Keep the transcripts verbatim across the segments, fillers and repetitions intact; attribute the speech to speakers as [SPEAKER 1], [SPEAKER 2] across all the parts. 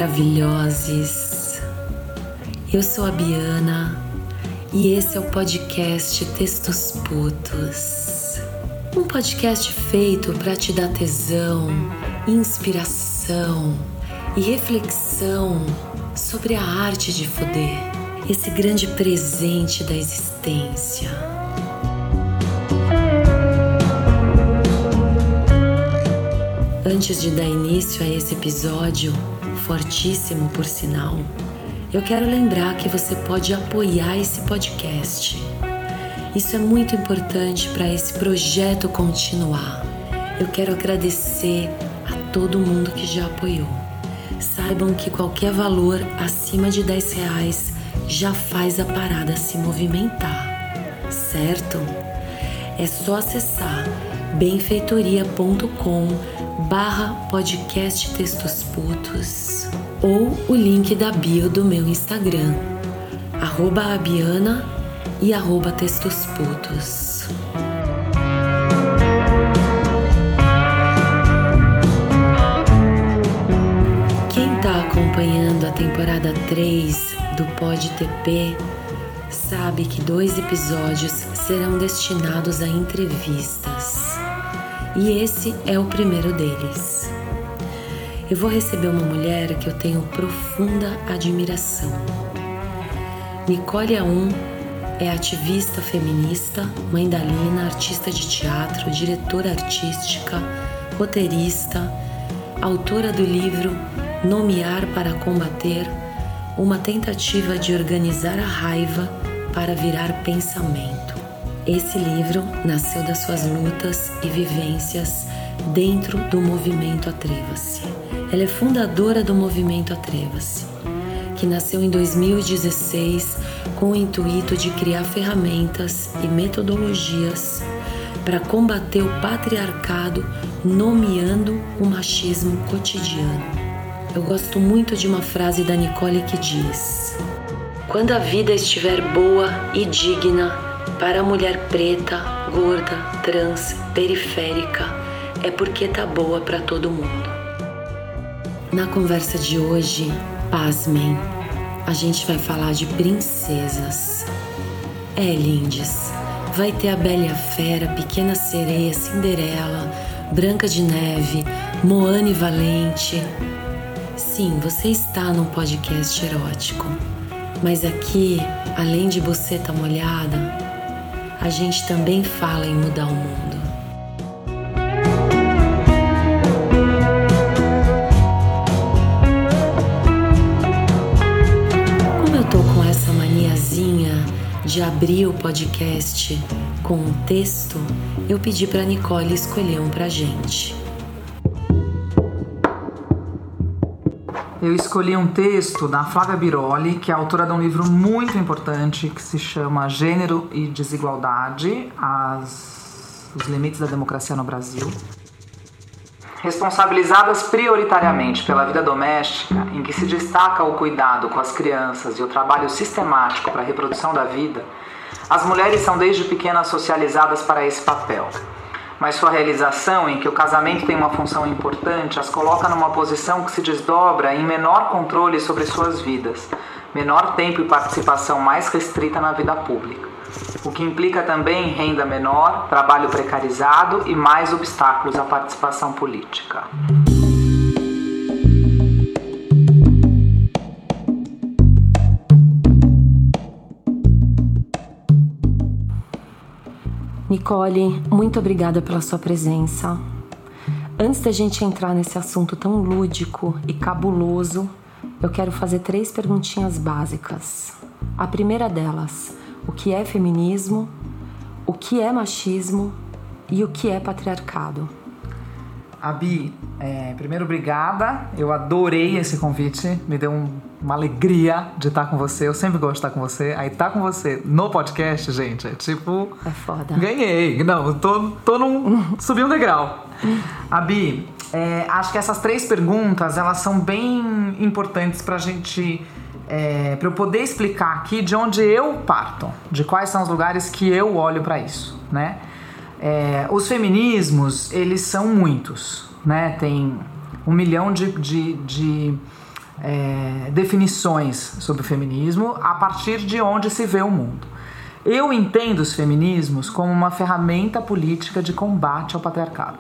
[SPEAKER 1] maravilhosos! Eu sou a Biana e esse é o podcast Textos Putos. Um podcast feito para te dar tesão, inspiração e reflexão sobre a arte de foder, esse grande presente da existência. Antes de dar início a esse episódio, fortíssimo por sinal, eu quero lembrar que você pode apoiar esse podcast. Isso é muito importante para esse projeto continuar. Eu quero agradecer a todo mundo que já apoiou. Saibam que qualquer valor acima de dez reais já faz a parada se movimentar, certo? É só acessar benfeitoria.com barra podcast Textos Putos ou o link da bio do meu Instagram, arroba abiana e arroba Textos Putos. Quem está acompanhando a temporada três do Pod T P sabe que dois episódios serão destinados a entrevistas. E esse é o primeiro deles. Eu vou receber uma mulher que eu tenho profunda admiração. Nicole Aum é ativista feminista, mãe da Lina, artista de teatro, diretora artística, roteirista, autora do livro Nomear para Combater, uma tentativa de organizar a raiva para virar pensamento. Esse livro nasceu das suas lutas e vivências dentro do movimento Atreva-se. Ela é fundadora do movimento Atreva-se, que nasceu em dois mil e dezesseis com o intuito de criar ferramentas e metodologias para combater o patriarcado, nomeando o machismo cotidiano. Eu gosto muito de uma frase da Nicole que diz: quando a vida estiver boa e digna para a mulher preta, gorda, trans, periférica, é porque tá boa para todo mundo. Na conversa de hoje, pasmem, a gente vai falar de princesas. É, lindes, vai ter a Bela e a Fera, Pequena Sereia, Cinderela, Branca de Neve, Moana e Valente. Sim, você está num podcast erótico, mas aqui, além de buceta molhada, a gente também fala em mudar o mundo. Como eu tô com essa maniazinha de abrir o podcast com um texto, eu pedi pra Nicole escolher um pra gente.
[SPEAKER 2] Eu escolhi um texto da Flávia Biroli, que é autora de um livro muito importante que se chama Gênero e Desigualdade, as... os limites da democracia no Brasil. Responsabilizadas prioritariamente pela vida doméstica, em que se destaca o cuidado com as crianças e o trabalho sistemático para a reprodução da vida, as mulheres são desde pequenas socializadas para esse papel. Mas sua realização, em que o casamento tem uma função importante, as coloca numa posição que se desdobra em menor controle sobre suas vidas, menor tempo e participação mais restrita na vida pública, o que implica também renda menor, trabalho precarizado e mais obstáculos à participação política.
[SPEAKER 1] Nicole, muito obrigada pela sua presença. Antes da gente entrar nesse assunto tão lúdico e cabuloso, eu quero fazer três perguntinhas básicas. A primeira delas, o que é feminismo, o que é machismo e o que é patriarcado?
[SPEAKER 2] Abi, é, primeiro, obrigada. Eu adorei esse convite. Me deu um, uma alegria de estar com você. Eu sempre gosto de estar com você. Aí estar com você no podcast, gente, é tipo...
[SPEAKER 1] É foda.
[SPEAKER 2] Ganhei. Não, tô, tô num... Subi um degrau. Abi, é, acho que essas três perguntas, elas são bem importantes pra gente... É, pra eu poder explicar aqui de onde eu parto. De quais são os lugares que eu olho pra isso, né? É, os feminismos, eles são muitos, né? Tem um milhão de, de, de é, definições sobre o feminismo a partir de onde se vê o mundo. Eu entendo os feminismos como uma ferramenta política de combate ao patriarcado.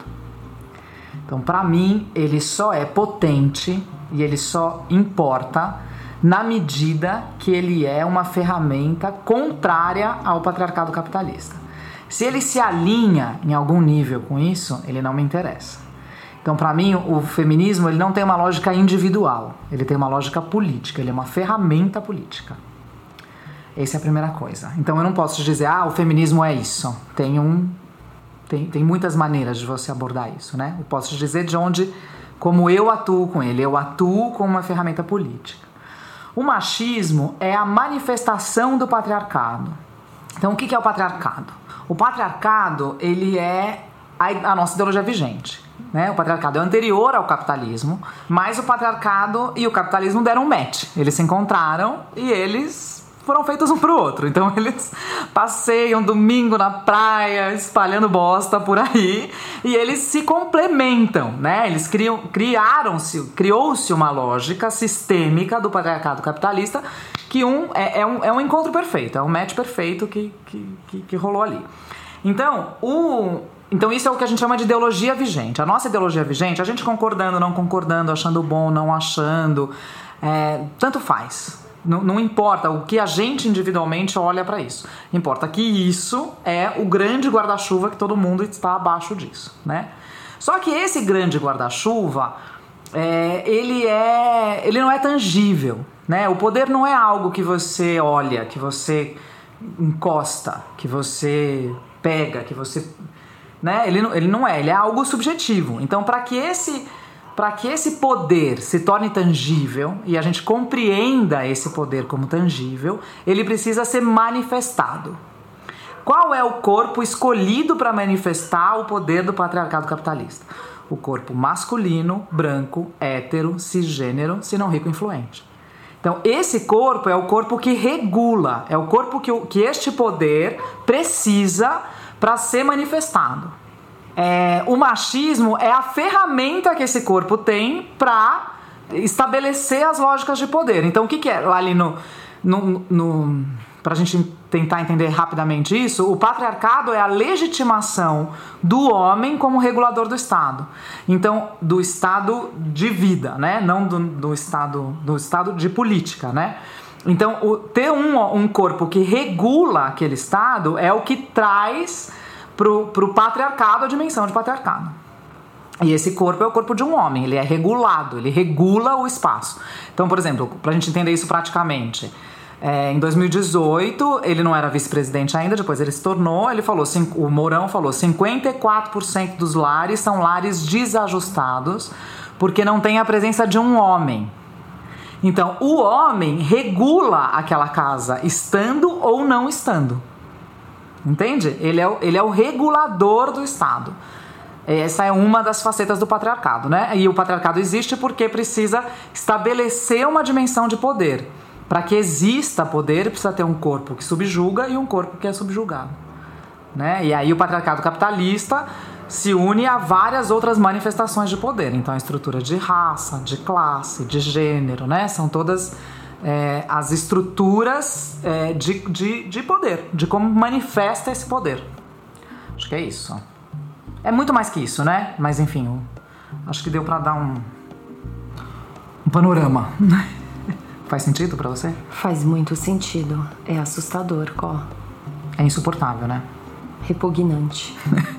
[SPEAKER 2] Então, para mim, ele só é potente e ele só importa na medida que ele é uma ferramenta contrária ao patriarcado capitalista. Se ele se alinha em algum nível com isso, ele não me interessa. Então, para mim, o feminismo ele não tem uma lógica individual, ele tem uma lógica política, ele é uma ferramenta política. Essa é a primeira coisa. Então, eu não posso dizer, ah, o feminismo é isso. Tem, um, tem, tem muitas maneiras de você abordar isso, né? Eu posso dizer de onde, como eu atuo com ele. Eu atuo como uma ferramenta política. O machismo é a manifestação do patriarcado. Então, o que é o patriarcado? O patriarcado, ele é a, a nossa ideologia vigente, né? O patriarcado é anterior ao capitalismo, mas o patriarcado e o capitalismo deram um match. Eles se encontraram e eles foram feitos um pro outro. Então, eles passeiam domingo na praia, espalhando bosta por aí, e eles se complementam, né? Eles criam, criaram-se, criou-se uma lógica sistêmica do patriarcado capitalista que um, é, é, um, é um encontro perfeito, é um match perfeito que, que, que, que rolou ali. Então, o, então, isso é o que a gente chama de ideologia vigente. A nossa ideologia vigente, a gente concordando, não concordando, achando bom, não achando, é, tanto faz. Não, não importa o que a gente individualmente olha para isso. Importa que isso é o grande guarda-chuva que todo mundo está abaixo disso, né? Só que esse grande guarda-chuva, é, ele, é, ele não é tangível, né? O poder não é algo que você olha, que você encosta, que você pega, que você... Né? Ele, ele não é, ele é algo subjetivo. Então, para que esse... Para que esse poder se torne tangível e a gente compreenda esse poder como tangível, ele precisa ser manifestado. Qual é o corpo escolhido para manifestar o poder do patriarcado capitalista? O corpo masculino, branco, hétero, cisgênero, se não rico, influente. Então, esse corpo é o corpo que regula, é o corpo que, que este poder precisa para ser manifestado. É, o machismo é a ferramenta que esse corpo tem para estabelecer as lógicas de poder. Então, o que, que é? Lá ali no, no, no, para a gente tentar entender rapidamente isso, o patriarcado é a legitimação do homem como regulador do Estado. Então, do Estado de vida, né? Não do, do, estado, do Estado de política, né? Então, o, ter um, um corpo que regula aquele Estado é o que traz pro, pro patriarcado a dimensão de patriarcado. E esse corpo é o corpo de um homem, ele é regulado, ele regula o espaço. Então, por exemplo, pra gente entender isso praticamente, é, em dois mil e dezoito, ele não era vice-presidente ainda, depois ele se tornou, ele falou, o Mourão falou, cinquenta e quatro por cento dos lares são lares desajustados, porque não tem a presença de um homem. Então, o homem regula aquela casa, estando ou não estando. Entende? Ele é o, ele é o regulador do Estado. Essa é uma das facetas do patriarcado, né? E o patriarcado existe porque precisa estabelecer uma dimensão de poder. Para que exista poder, precisa ter um corpo que subjuga e um corpo que é subjugado, né? E aí o patriarcado capitalista se une a várias outras manifestações de poder. Então a estrutura de raça, de classe, de gênero, né? São todas é, as estruturas é, de, de, de poder, de como manifesta esse poder. Acho que é isso. É muito mais que isso, né? Mas enfim, eu acho que deu pra dar um, um panorama. Faz sentido pra você?
[SPEAKER 1] Faz muito sentido. É assustador, Có.
[SPEAKER 2] É insuportável, né?
[SPEAKER 1] Repugnante.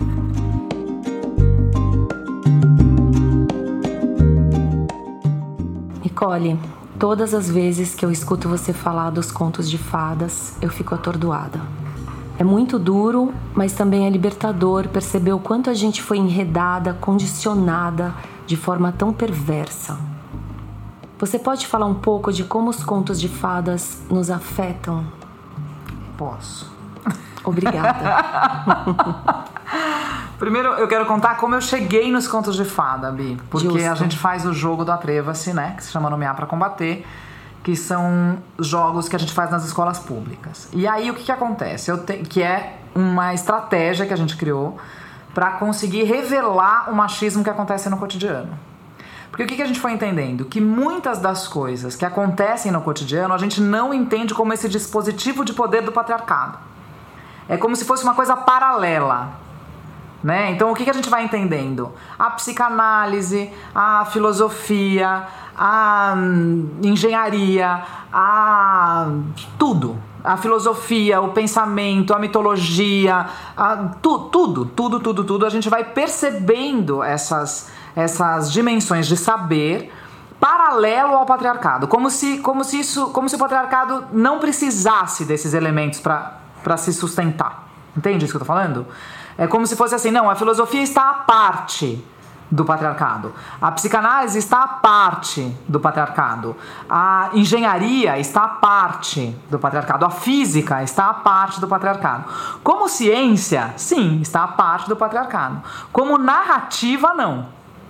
[SPEAKER 1] Nicole, todas as vezes que eu escuto você falar dos contos de fadas, eu fico atordoada. É muito duro, mas também é libertador perceber o quanto a gente foi enredada, condicionada de forma tão perversa. Você pode falar um pouco de como os contos de fadas nos afetam?
[SPEAKER 2] Posso.
[SPEAKER 1] Obrigada.
[SPEAKER 2] Primeiro, eu quero contar como eu cheguei nos contos de fada, Bi. Porque Justo. A gente faz o jogo do Atreva-se, né? Que se chama Nomear pra Combater. Que são jogos que a gente faz nas escolas públicas. E aí, o que que acontece? Eu te... Que é uma estratégia que a gente criou para conseguir revelar o machismo que acontece no cotidiano. Porque o que a gente foi entendendo? Que muitas das coisas que acontecem no cotidiano a gente não entende como esse dispositivo de poder do patriarcado. É como se fosse uma coisa paralela, né? Então o que a gente vai entendendo? A psicanálise, a filosofia, a engenharia, a tudo. A filosofia, o pensamento, a mitologia, a, tu, tudo, tudo, tudo, tudo. A gente vai percebendo essas, essas dimensões de saber paralelo ao patriarcado. Como se, como se, isso, como se o patriarcado não precisasse desses elementos para se sustentar. Entende isso que eu tô falando? É como se fosse assim, não, a filosofia está à parte do patriarcado. A psicanálise está à parte do patriarcado. A engenharia está à parte do patriarcado. A física está à parte do patriarcado. Como ciência, sim, está à parte do patriarcado. Como narrativa, não.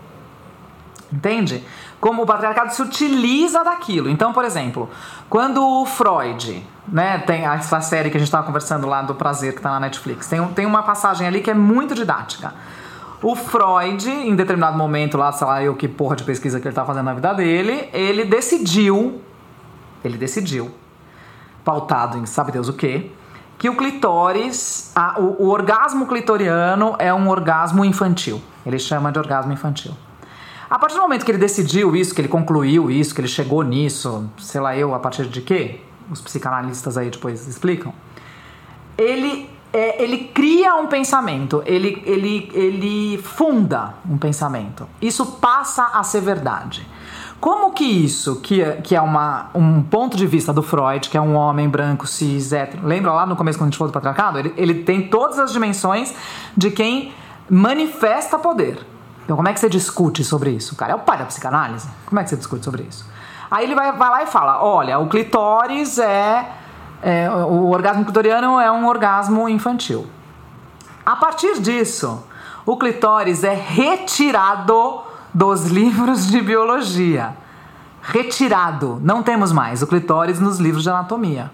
[SPEAKER 2] Entende? Como o patriarcado se utiliza daquilo. Então, por exemplo, quando o Freud, né, tem essa série que a gente estava conversando lá do Prazer, que está na Netflix, tem, tem uma passagem ali que é muito didática. O Freud, em determinado momento lá, sei lá, eu que porra de pesquisa que ele tá fazendo na vida dele, ele decidiu, ele decidiu, pautado em sabe Deus o quê, que o clitóris, a, o, o orgasmo clitoriano é um orgasmo infantil. Ele chama de orgasmo infantil. A partir do momento que ele decidiu isso, que ele concluiu isso, que ele chegou nisso, sei lá eu, a partir de quê? Os psicanalistas aí depois explicam. Ele... É, ele cria um pensamento, ele, ele, ele funda um pensamento. Isso passa a ser verdade. Como que isso, que, que é uma, um ponto de vista do Freud, que é um homem branco, cis, hétero, lembra lá no começo quando a gente falou do patriarcado? Ele, ele tem todas as dimensões de quem manifesta poder. Então como é que você discute sobre isso? O cara é o pai da psicanálise. Como é que você discute sobre isso? Aí ele vai, vai lá e fala, olha, o clitóris é... É, o orgasmo clitoriano é um orgasmo infantil. A partir disso, o clitóris é retirado dos livros de biologia. Retirado. Não temos mais o clitóris nos livros de anatomia.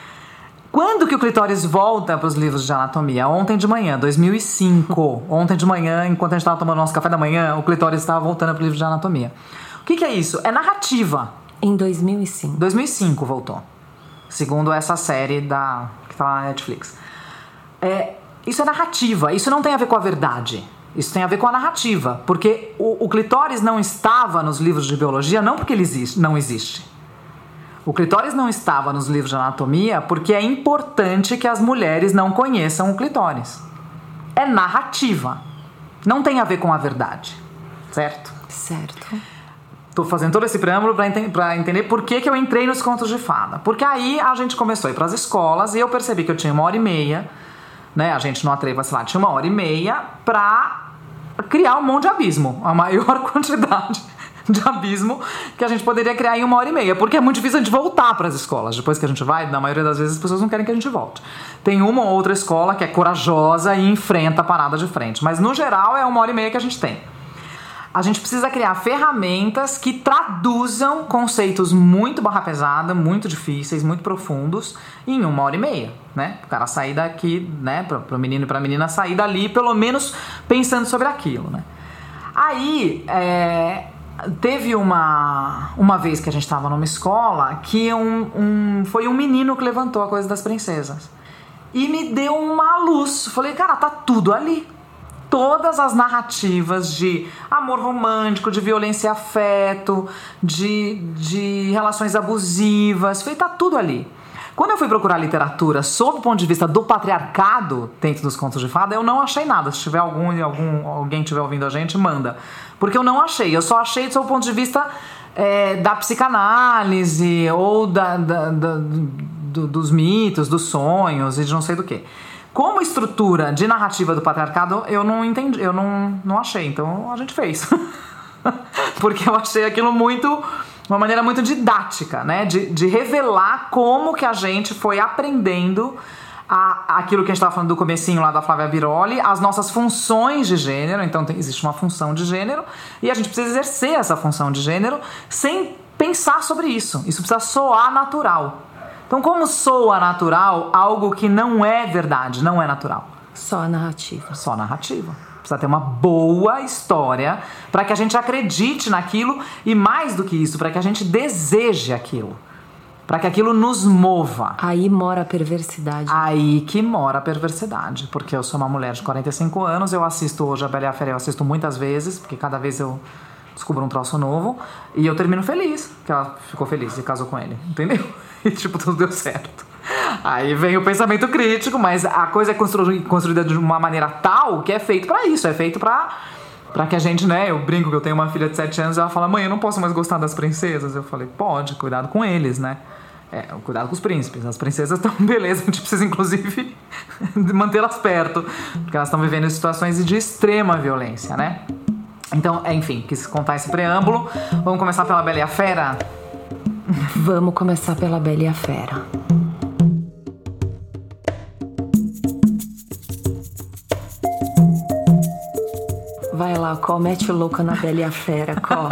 [SPEAKER 2] Quando que o clitóris volta para os livros de anatomia? Ontem de manhã, dois mil e cinco. Ontem de manhã, enquanto a gente estava tomando nosso café da manhã, o clitóris estava voltando para o livro de anatomia. O que, que é isso? É narrativa.
[SPEAKER 1] Em dois mil e cinco.
[SPEAKER 2] dois mil e cinco voltou. Segundo essa série da, que está lá na Netflix. É, isso é narrativa, isso não tem a ver com a verdade. Isso tem a ver com a narrativa. Porque o, o clitóris não estava nos livros de biologia não porque ele existe, não existe. O clitóris não estava nos livros de anatomia porque é importante que as mulheres não conheçam o clitóris. É narrativa. Não tem a ver com a verdade. Certo?
[SPEAKER 1] Certo.
[SPEAKER 2] Tô fazendo todo esse preâmbulo para ente- pra entender por que, que eu entrei nos contos de fada. Porque aí a gente começou a ir pras escolas e eu percebi que eu tinha uma hora e meia, né? A gente não atreva, sei lá, tinha uma hora e meia pra criar um monte de abismo. A maior quantidade de abismo que a gente poderia criar em uma hora e meia. Porque é muito difícil a gente voltar pras escolas. Depois que a gente vai, na maioria das vezes as pessoas não querem que a gente volte. Tem uma ou outra escola que é corajosa e enfrenta a parada de frente. Mas no geral é uma hora e meia que a gente tem. A gente precisa criar ferramentas que traduzam conceitos muito barra pesada, muito difíceis, muito profundos, em uma hora e meia, né? O cara sair daqui, né? Para o menino e para a menina sair dali, pelo menos pensando sobre aquilo, né? Aí, é, teve uma, uma vez que a gente estava numa escola que um, um, foi um menino que levantou a coisa das princesas. E me deu uma luz. Falei, cara, tá tudo ali. Todas as narrativas de amor romântico, de violência e afeto, de, de relações abusivas, foi, tá tudo ali. Quando eu fui procurar literatura sob o ponto de vista do patriarcado dentro dos contos de fada, eu não achei nada. Se tiver algum, algum alguém estiver ouvindo a gente, manda. Porque eu não achei. Eu só achei sob o ponto de vista é, da psicanálise ou da, da, da, do, dos mitos, dos sonhos e de não sei do que. Como estrutura de narrativa do patriarcado, eu não entendi, eu não, não achei, então a gente fez. Porque eu achei aquilo muito, uma maneira muito didática, né? De, de revelar como que a gente foi aprendendo a, aquilo que a gente estava falando do comecinho lá da Flávia Biroli, as nossas funções de gênero. Então tem, existe uma função de gênero e a gente precisa exercer essa função de gênero sem pensar sobre isso. Isso precisa soar natural. Então, como soa natural algo que não é verdade, não é natural?
[SPEAKER 1] Só narrativa.
[SPEAKER 2] Só narrativa. Precisa ter uma boa história para que a gente acredite naquilo e, mais do que isso, para que a gente deseje aquilo. Para que aquilo nos mova.
[SPEAKER 1] Aí mora a perversidade.
[SPEAKER 2] Aí que mora a perversidade. Porque eu sou uma mulher de quarenta e cinco anos, eu assisto hoje a Bela e a Fera, eu assisto muitas vezes, porque cada vez eu descubro um troço novo, e eu termino feliz, que ela ficou feliz e casou com ele, entendeu? E tipo, tudo deu certo. Aí vem o pensamento crítico, mas a coisa é constru- construída de uma maneira tal que é feito pra isso, é feito pra, pra que a gente, né, eu brinco que eu tenho uma filha de sete anos e ela fala, mãe, eu não posso mais gostar das princesas. Eu falei, pode, cuidado com eles, né? É, cuidado com os príncipes. As princesas estão beleza, a gente precisa inclusive mantê-las perto, porque elas estão vivendo situações de extrema violência, né? Então, enfim, quis contar esse preâmbulo. Vamos começar pela Bela e a Fera?
[SPEAKER 1] Vamos começar pela Bela e a Fera. Vai lá, Có, mete o louco na Bela e a Fera, Có.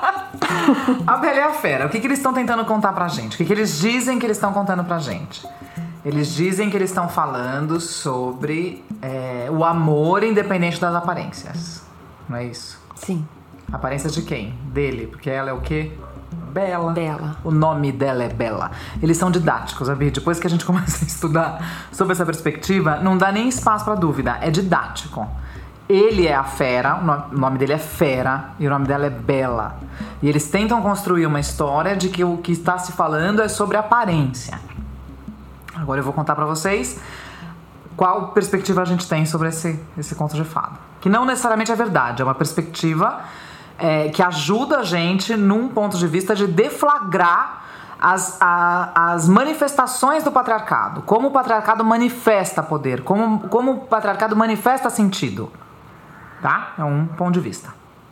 [SPEAKER 2] A Bela e a Fera, o que, que eles estão tentando contar pra gente? O que, que eles dizem que eles estão contando pra gente? Eles dizem que eles estão falando sobre é, o amor independente das aparências. Não é isso?
[SPEAKER 1] Sim.
[SPEAKER 2] Aparência de quem? Dele, porque ela é o quê? Bela.
[SPEAKER 1] Bela.
[SPEAKER 2] O nome dela é Bela. Eles são didáticos, sabe? Depois que a gente começa a estudar sobre essa perspectiva, não dá nem espaço pra dúvida, é didático. Ele é a Fera, o nome dele é Fera e o nome dela é Bela. E eles tentam construir uma história de que o que está se falando é sobre aparência. Agora eu vou contar pra vocês qual perspectiva a gente tem sobre esse, esse conto de fada. Que não necessariamente é verdade, é uma perspectiva é, que ajuda a gente num ponto de vista de deflagrar as, a, as manifestações do patriarcado. Como o patriarcado manifesta poder, como, como o patriarcado manifesta sentido. Tá? É um ponto de vista.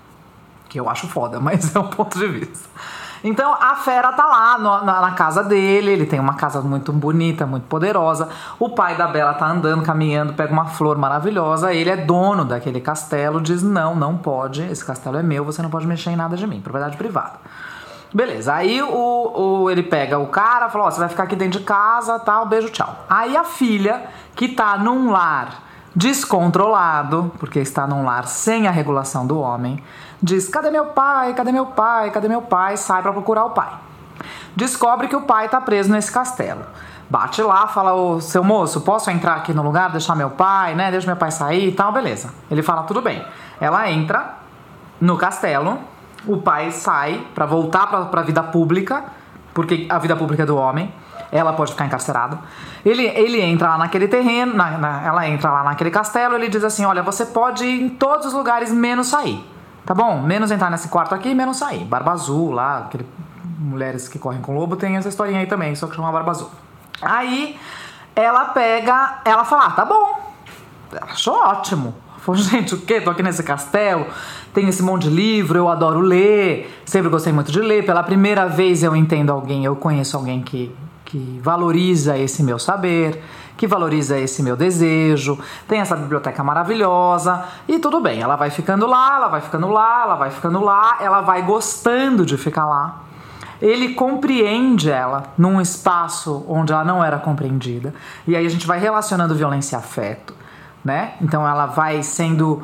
[SPEAKER 2] Que eu acho foda, mas é um ponto de vista. Então a Fera tá lá no, na, na casa dele, ele tem uma casa muito bonita, muito poderosa. O pai da Bela tá andando, caminhando, pega uma flor maravilhosa. Ele é dono daquele castelo, diz não, não pode, esse castelo é meu, você não pode mexer em nada de mim, propriedade privada. Beleza, aí o, o, ele pega o cara, fala, ó, você vai ficar aqui dentro de casa, tal, beijo, tchau. Aí a filha, que tá num lar descontrolado, porque está num lar sem a regulação do homem, diz, cadê meu pai, cadê meu pai, cadê meu pai, sai pra procurar o pai. Descobre que o pai tá preso nesse castelo. Bate lá, fala, ô, seu moço, posso entrar aqui no lugar, deixar meu pai, né, deixa meu pai sair e tal, beleza. Ele fala, tudo bem. Ela entra no castelo, o pai sai pra voltar pra, pra vida pública, porque a vida pública é do homem, ela pode ficar encarcerada. Ele, ele entra lá naquele terreno, na, na, ela entra lá naquele castelo, ele diz assim, olha, você pode ir em todos os lugares, menos sair, tá bom? Menos entrar nesse quarto aqui, menos sair. Barba Azul lá, aquele, mulheres que correm com lobo, tem essa historinha aí também, só que chama Barba Azul. Aí, ela pega, ela fala, ah, tá bom. Ela achou ótimo. Falou, gente, o quê? Tô aqui nesse castelo, tem esse monte de livro, eu adoro ler, sempre gostei muito de ler. Pela primeira vez eu entendo alguém, eu conheço alguém que, que valoriza esse meu saber, que valoriza esse meu desejo, tem essa biblioteca maravilhosa, e tudo bem, ela vai ficando lá, ela vai ficando lá, ela vai ficando lá, ela vai gostando de ficar lá. Ele compreende ela num espaço onde ela não era compreendida, e aí a gente vai relacionando violência e afeto, né? Então ela vai sendo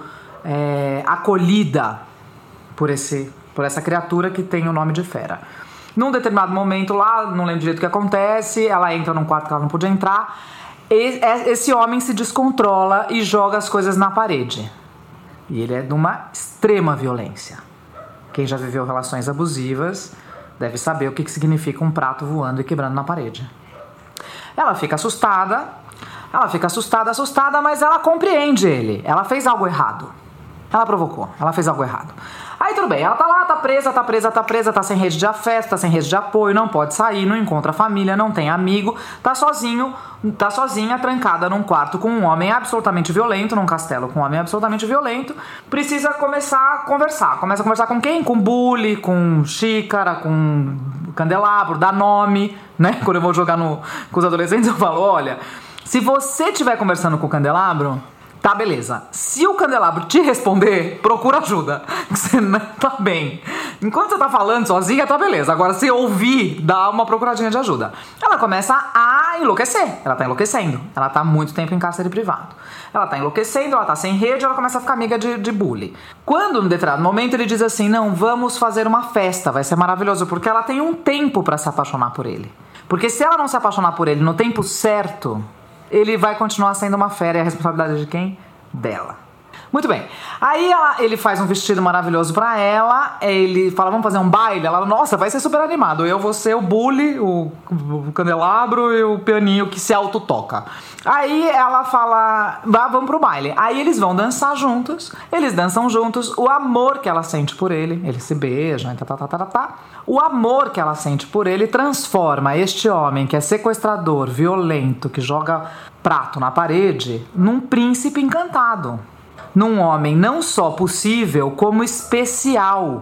[SPEAKER 2] é, acolhida por, esse, por essa criatura que tem o nome de Fera. Num determinado momento lá, não lembro direito o que acontece, ela entra num quarto que ela não podia entrar, e esse homem se descontrola e joga as coisas na parede. E ele é de uma extrema violência. Quem já viveu relações abusivas deve saber o que significa um prato voando e quebrando na parede. Ela fica assustada, ela fica assustada, assustada, mas ela compreende ele. Ela fez algo errado. Ela provocou, ela fez algo errado. Aí tudo bem, ela tá lá, tá presa, tá presa, tá presa, tá sem rede de afeto, tá sem rede de apoio, não pode sair, não encontra família, não tem amigo, tá sozinho, tá sozinha, trancada num quarto com um homem absolutamente violento, num castelo com um homem absolutamente violento. Precisa começar a conversar. Começa a conversar com quem? Com bully, com xícara, com candelabro, dá nome, né? Quando eu vou jogar no, com os adolescentes, eu falo, olha, se você estiver conversando com o candelabro, Tá, beleza. Se o candelabro te responder, procura ajuda. Você não tá bem. Enquanto você tá falando sozinha, tá beleza. Agora, se ouvir, dá uma procuradinha de ajuda. Ela começa a enlouquecer. Ela tá enlouquecendo. Ela tá há muito tempo em cárcere privado. Ela tá enlouquecendo, ela tá sem rede, ela começa a ficar amiga de, de bully. Quando, num determinado momento, ele diz assim, não, vamos fazer uma festa, vai ser maravilhoso, porque ela tem um tempo pra se apaixonar por ele. Porque se ela não se apaixonar por ele no tempo certo, ele vai continuar sendo uma fera. E a responsabilidade de quem? Dela. Muito bem. Aí ela, ele faz um vestido maravilhoso pra ela. Ele fala, vamos fazer um baile? Ela, nossa, vai ser super animado. Eu vou ser o bully, o, o candelabro e o pianinho que se autotoca. Aí ela fala, vá, vamos pro baile. Aí eles vão dançar juntos. Eles dançam juntos. O amor que ela sente por ele, eles se beijam, tá, tá, tá, tá, tá. O amor que ela sente por ele transforma este homem que é sequestrador, violento, que joga prato na parede, num príncipe encantado. Num homem não só possível, como especial,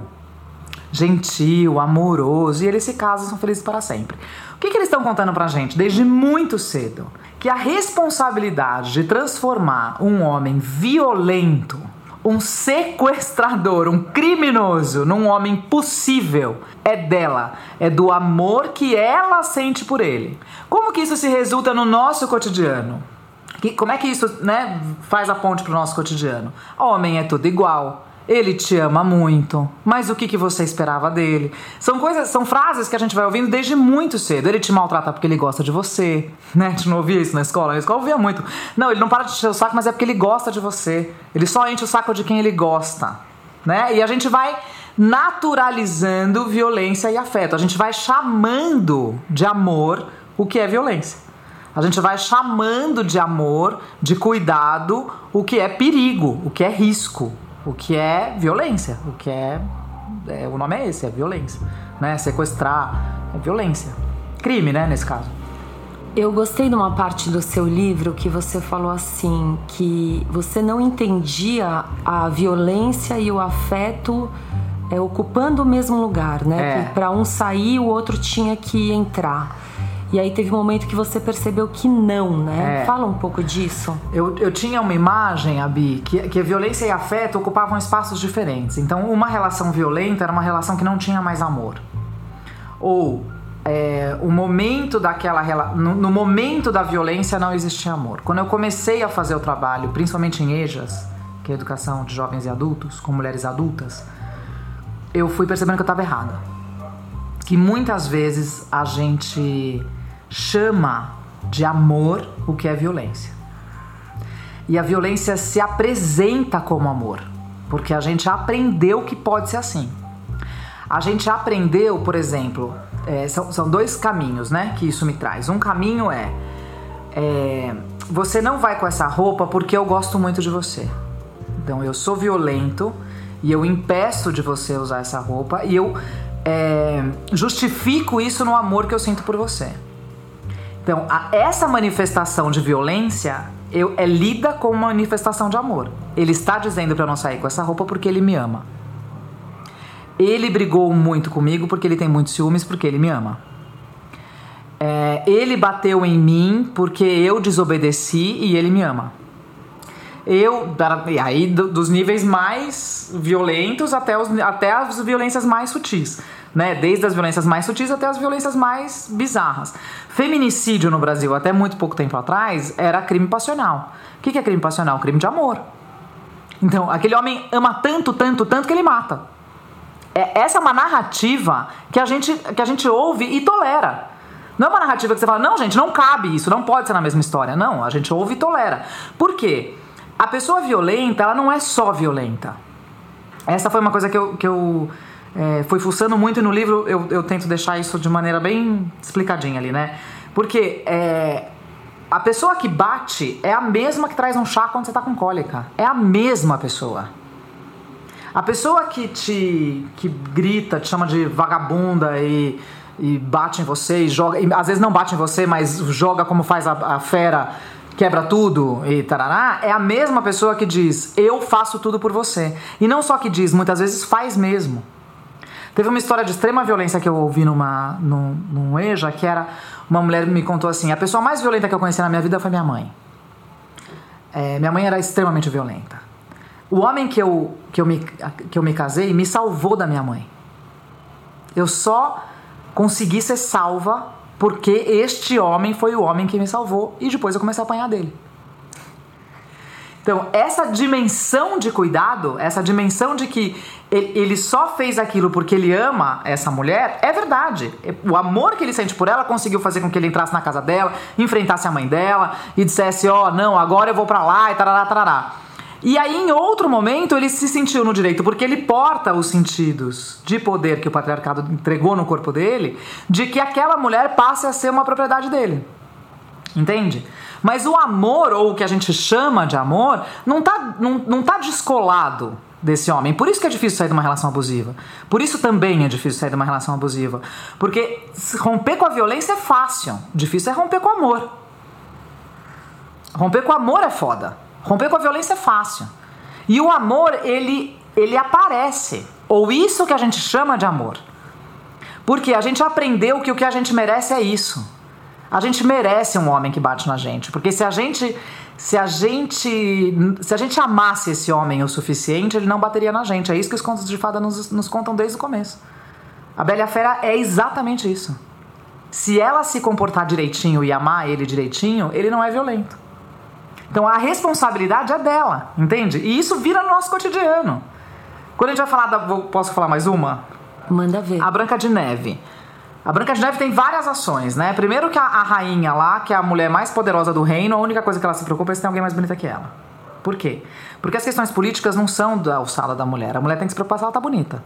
[SPEAKER 2] gentil, amoroso, e eles se casam e são felizes para sempre. O que, que eles estão contando pra gente desde muito cedo? Que a responsabilidade de transformar um homem violento, um sequestrador, um criminoso, num homem possível, é dela, é do amor que ela sente por ele. Como que isso se resulta no nosso cotidiano? Que, como é que isso, né, faz a ponte pro nosso cotidiano? Homem é tudo igual, ele te ama muito, mas o que, que você esperava dele? São coisas, são frases que a gente vai ouvindo desde muito cedo. Ele te maltrata porque ele gosta de você, né? A gente não ouvia isso na escola, na escola ouvia muito. Não, ele não para de encher o saco, mas é porque ele gosta de você. Ele só enche o saco de quem ele gosta, né? E a gente vai naturalizando violência e afeto. A gente vai chamando de amor o que é violência. A gente vai chamando de amor, de cuidado, o que é perigo, o que é risco, o que é violência, o que é... é o nome é esse, é violência, né? Sequestrar é violência. Crime, né, nesse caso.
[SPEAKER 1] Eu gostei de uma parte do seu livro que você falou assim, que você não entendia a violência e o afeto é, ocupando o mesmo lugar, né?
[SPEAKER 2] É.
[SPEAKER 1] Que para um sair, o outro tinha que entrar. E aí teve um momento que você percebeu que não, né?
[SPEAKER 2] É.
[SPEAKER 1] Fala um pouco disso.
[SPEAKER 2] Eu, eu tinha uma imagem, Abi, que, que a violência e afeto ocupavam espaços diferentes. Então, uma relação violenta era uma relação que não tinha mais amor. Ou, é, o momento daquela no, no momento da violência não existia amor. Quando eu comecei a fazer o trabalho, principalmente em E J A S, que é a educação de jovens e adultos, com mulheres adultas, eu fui percebendo que eu estava errada. Que muitas vezes a gente chama de amor o que é violência. E a violência se apresenta como amor, porque a gente aprendeu que pode ser assim. A gente aprendeu, por exemplo, é, são, são dois caminhos, né, que isso me traz. Um caminho é, é você não vai com essa roupa porque eu gosto muito de você. Então eu sou violento e eu impeço de você usar essa roupa e eu é, justifico isso no amor que eu sinto por você. Então, a, essa manifestação de violência eu, é lida como uma manifestação de amor. Ele está dizendo para eu não sair com essa roupa porque ele me ama. Ele brigou muito comigo porque ele tem muitos ciúmes, porque ele me ama. É, ele bateu em mim porque eu desobedeci e ele me ama. Eu, e aí dos níveis mais violentos até, os, até as violências mais sutis, né? Desde as violências mais sutis até as violências mais bizarras. Feminicídio no Brasil, até muito pouco tempo atrás, era crime passional. O que é crime passional? Crime de amor. Então, aquele homem ama tanto, tanto, tanto que ele mata. É, essa é uma narrativa que a gente, que a gente ouve e tolera. Não é uma narrativa que você fala, não, gente, não cabe isso, não pode ser na mesma história. Não, a gente ouve e tolera. Por quê? A pessoa violenta, ela não é só violenta. Essa foi uma coisa que eu, que eu é, fui fuçando muito no livro, eu, eu tento deixar isso de maneira bem explicadinha ali, né? Porque é, a pessoa que bate é a mesma que traz um chá quando você tá com cólica. É a mesma pessoa. A pessoa que te que grita, te chama de vagabunda e, e bate em você, e joga, e às vezes não bate em você, mas joga como faz a, a fera, quebra tudo e tarará, é a mesma pessoa que diz, eu faço tudo por você. E não só que diz, muitas vezes faz mesmo. Teve uma história de extrema violência que eu ouvi numa, num, num E J A, que era, uma mulher me contou assim, a pessoa mais violenta que eu conheci na minha vida foi minha mãe. É, minha mãe era extremamente violenta. O homem que eu, que, eu me, que eu me casei me salvou da minha mãe. Eu só consegui ser salva porque este homem foi o homem que me salvou e depois eu comecei a apanhar dele. Então, essa dimensão de cuidado, essa dimensão de que ele só fez aquilo porque ele ama essa mulher, é verdade. O amor que ele sente por ela conseguiu fazer com que ele entrasse na casa dela, enfrentasse a mãe dela e dissesse, ó, oh, não, agora eu vou pra lá e tarará, tarará. E aí, em outro momento, ele se sentiu no direito, porque ele porta os sentidos de poder que o patriarcado entregou no corpo dele, de que aquela mulher passe a ser uma propriedade dele. Entende? Mas o amor, ou o que a gente chama de amor, não tá, não, não tá descolado desse homem. Por isso que é difícil sair de uma relação abusiva. Por isso também é difícil sair de uma relação abusiva. Porque romper com a violência é fácil. Difícil é romper com o amor. Romper com o amor é foda. Romper com a violência é fácil. E o amor, ele, ele aparece. Ou isso que a gente chama de amor. Porque a gente aprendeu que o que a gente merece é isso. A gente merece um homem que bate na gente. Porque se a gente, se a gente, se a gente amasse esse homem o suficiente, ele não bateria na gente. É isso que os contos de fada nos, nos contam desde o começo. A Bela e a Fera é exatamente isso. Se ela se comportar direitinho e amar ele direitinho, ele não é violento. Então a responsabilidade é dela, entende? E isso vira no nosso cotidiano. Quando a gente vai falar da... Posso falar mais uma?
[SPEAKER 1] Manda ver.
[SPEAKER 2] A Branca de Neve. A Branca de Neve tem várias ações, né? Primeiro que a, a rainha lá, que é a mulher mais poderosa do reino, a única coisa que ela se preocupa é se tem alguém mais bonita que ela. Por quê? Porque as questões políticas não são da alçada da mulher. A mulher tem que se preocupar se ela tá bonita.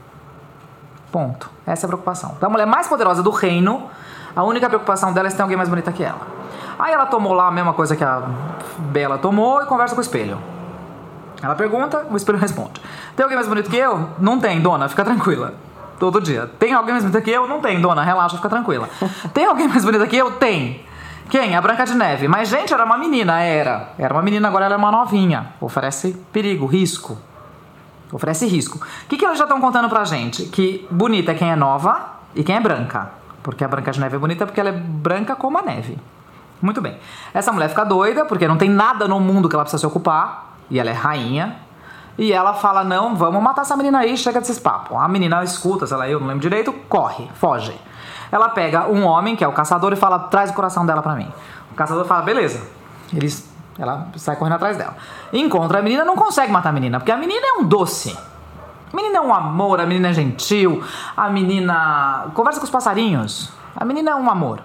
[SPEAKER 2] Ponto. Essa é a preocupação. Então a mulher mais poderosa do reino, a única preocupação dela é se tem alguém mais bonita que ela. Aí ela tomou lá a mesma coisa que a Bela tomou e conversa com o espelho. Ela pergunta, o espelho responde. Tem alguém mais bonito que eu? Não tem, dona, fica tranquila. Todo dia. Tem alguém mais bonita que eu? Não tem, dona, relaxa, fica tranquila. Tem alguém mais bonita que eu? Tem. Quem? A Branca de Neve. Mas, gente, era uma menina, era. Era uma menina, agora ela é uma novinha. Oferece perigo, risco. Oferece risco. O que, que elas já estão contando pra gente? Que bonita é quem é nova e quem é branca. Porque a Branca de Neve é bonita porque ela é branca como a neve. Muito bem. Essa mulher fica doida porque não tem nada no mundo que ela precisa se ocupar. E ela é rainha. E ela fala, não, vamos matar essa menina aí, chega desses papos. A menina escuta, sei lá, eu não lembro direito, corre, foge. Ela pega um homem, que é o caçador, e fala, traz o coração dela pra mim. O caçador fala, beleza. Eles, ela sai correndo atrás dela. Encontra a menina, não consegue matar a menina, porque a menina é um doce. A menina é um amor, a menina é gentil, a menina conversa com os passarinhos. A menina é um amor.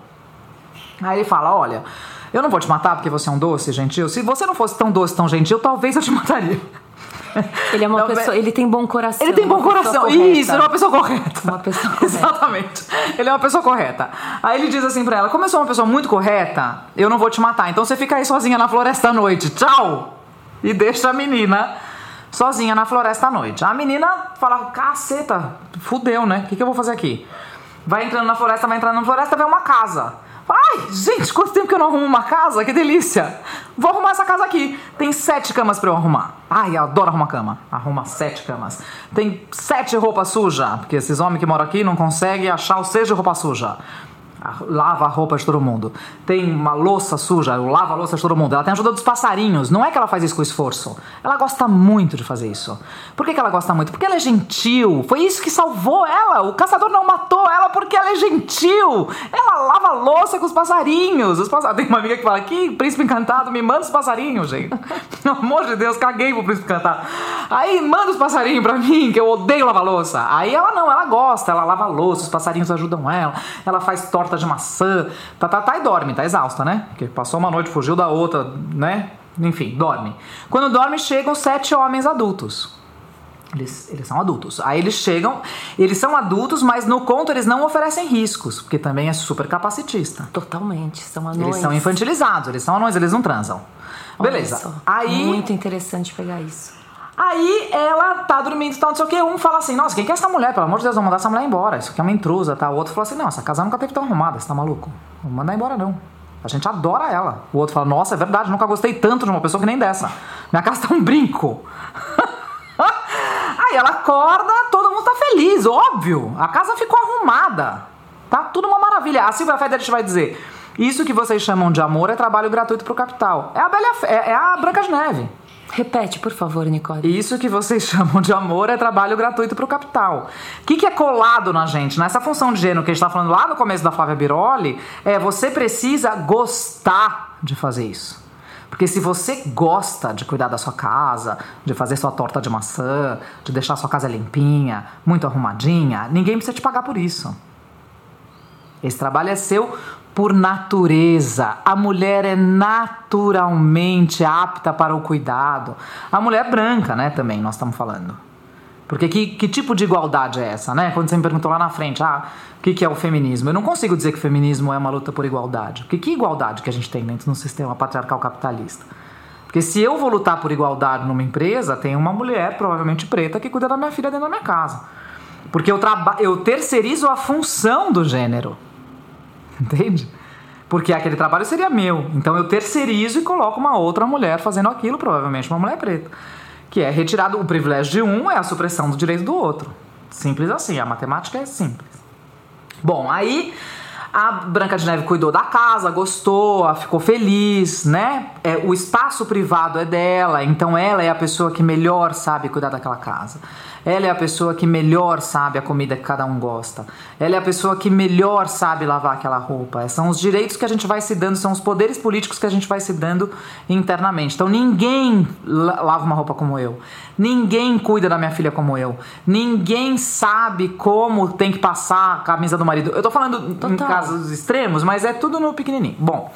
[SPEAKER 2] Aí ele fala, olha, eu não vou te matar porque você é um doce, gentil. Se você não fosse tão doce, tão gentil, talvez eu te mataria.
[SPEAKER 1] Ele é uma não, pessoa, ele tem bom coração.
[SPEAKER 2] Ele tem bom coração, isso, ele é uma pessoa correta.
[SPEAKER 1] Uma pessoa correta.
[SPEAKER 2] Exatamente, ele é uma pessoa correta. Aí ele diz assim pra ela, como eu sou uma pessoa muito correta, eu não vou te matar, então você fica aí sozinha na floresta à noite, tchau! E deixa a menina sozinha na floresta à noite. A menina fala, caceta, fudeu, né? O que, que eu vou fazer aqui? Vai entrando na floresta, vai entrando na floresta, vê uma casa. Ai, gente, quanto tempo que eu não arrumo uma casa? Que delícia! Vou arrumar essa casa aqui. Tem sete camas pra eu arrumar. Ai, eu adoro arrumar cama. Arruma sete camas. Tem sete roupas sujas, porque esses homens que moram aqui não conseguem achar o seja de roupa suja. Lava a roupa de todo mundo. Tem uma louça suja, eu lavo a louça de todo mundo. Ela tem a ajuda dos passarinhos. Não é que ela faz isso com esforço. Ela gosta muito de fazer isso. Por que, que ela gosta muito? Porque ela é gentil. Foi isso que salvou ela. O caçador não matou ela porque ela é gentil. Ela lava a louça com os passarinhos. Os pass... Tem uma amiga que fala, que príncipe encantado, me manda os passarinhos, gente. Pelo amor de Deus, caguei pro príncipe encantado. Aí manda os passarinhos pra mim, que eu odeio lavar louça. Aí ela não, ela gosta. Ela lava a louça, os passarinhos ajudam ela. Ela faz torta de maçã, tá, tá, tá e dorme, tá exausta, né? Porque passou uma noite, fugiu da outra, né? Enfim, dorme. Quando dorme, chegam sete homens adultos. Eles, eles são adultos. Aí eles chegam, eles são adultos, mas no conto eles não oferecem riscos, porque também é super capacitista.
[SPEAKER 1] Totalmente, são anões.
[SPEAKER 2] Eles são infantilizados, eles são anões, eles não transam. Beleza. Aí,
[SPEAKER 1] muito interessante pegar isso.
[SPEAKER 2] Aí ela tá dormindo e tal, não sei o que. Um fala assim, nossa, quem que é essa mulher? Pelo amor de Deus, vamos mandar essa mulher embora. Isso aqui é uma intrusa, tá? O outro fala assim, não, essa casa nunca teve tão arrumada, você tá maluco? Não vou mandar embora, não. A gente adora ela. O outro fala, nossa, é verdade, nunca gostei tanto de uma pessoa que nem dessa. Minha casa tá um brinco. Aí ela acorda, todo mundo tá feliz, óbvio. A casa ficou arrumada. Tá tudo uma maravilha. A Silvia Federich vai dizer, Isso que vocês chamam de amor é trabalho gratuito pro capital. É a, Bela, é, é a Branca de Neve.
[SPEAKER 1] Repete, por favor, Nicole.
[SPEAKER 2] Isso que vocês chamam de amor é trabalho gratuito pro capital. O que, que é colado na gente? Nessa função de gênero que a gente tá falando lá no começo da Flávia Biroli, é você precisa gostar de fazer isso. Porque se você gosta de cuidar da sua casa, de fazer sua torta de maçã, de deixar sua casa limpinha, muito arrumadinha, ninguém precisa te pagar por isso. Esse trabalho é seu por natureza. A mulher é naturalmente apta para o cuidado. A mulher branca, né, também, nós estamos falando. Porque que, que tipo de igualdade é essa, né? Quando você me perguntou lá na frente, ah, o que, que é o feminismo? Eu não consigo dizer que o feminismo é uma luta por igualdade. Porque que igualdade que a gente tem dentro do sistema patriarcal capitalista? Porque se eu vou lutar por igualdade numa empresa, tem uma mulher, provavelmente preta, que cuida da minha filha dentro da minha casa. Porque eu, traba- eu terceirizo a função do gênero. Entende? Porque aquele trabalho seria meu. Então eu terceirizo e coloco uma outra mulher fazendo aquilo, provavelmente uma mulher preta. Que é retirado o privilégio de um, é a supressão do direito do outro. Simples assim, a matemática é simples. Bom, aí a Branca de Neve cuidou da casa, gostou, ficou feliz, né? É, o espaço privado é dela, então ela é a pessoa que melhor sabe cuidar daquela casa. Ela é a pessoa que melhor sabe a comida que cada um gosta. Ela é a pessoa que melhor sabe lavar aquela roupa. São os direitos que a gente vai se dando, são os poderes políticos que a gente vai se dando internamente. Então ninguém lava uma roupa como eu. Ninguém cuida da minha filha como eu. Ninguém sabe como tem que passar a camisa do marido. Eu tô falando Total. Em casos extremos, mas é tudo no pequenininho. Bom,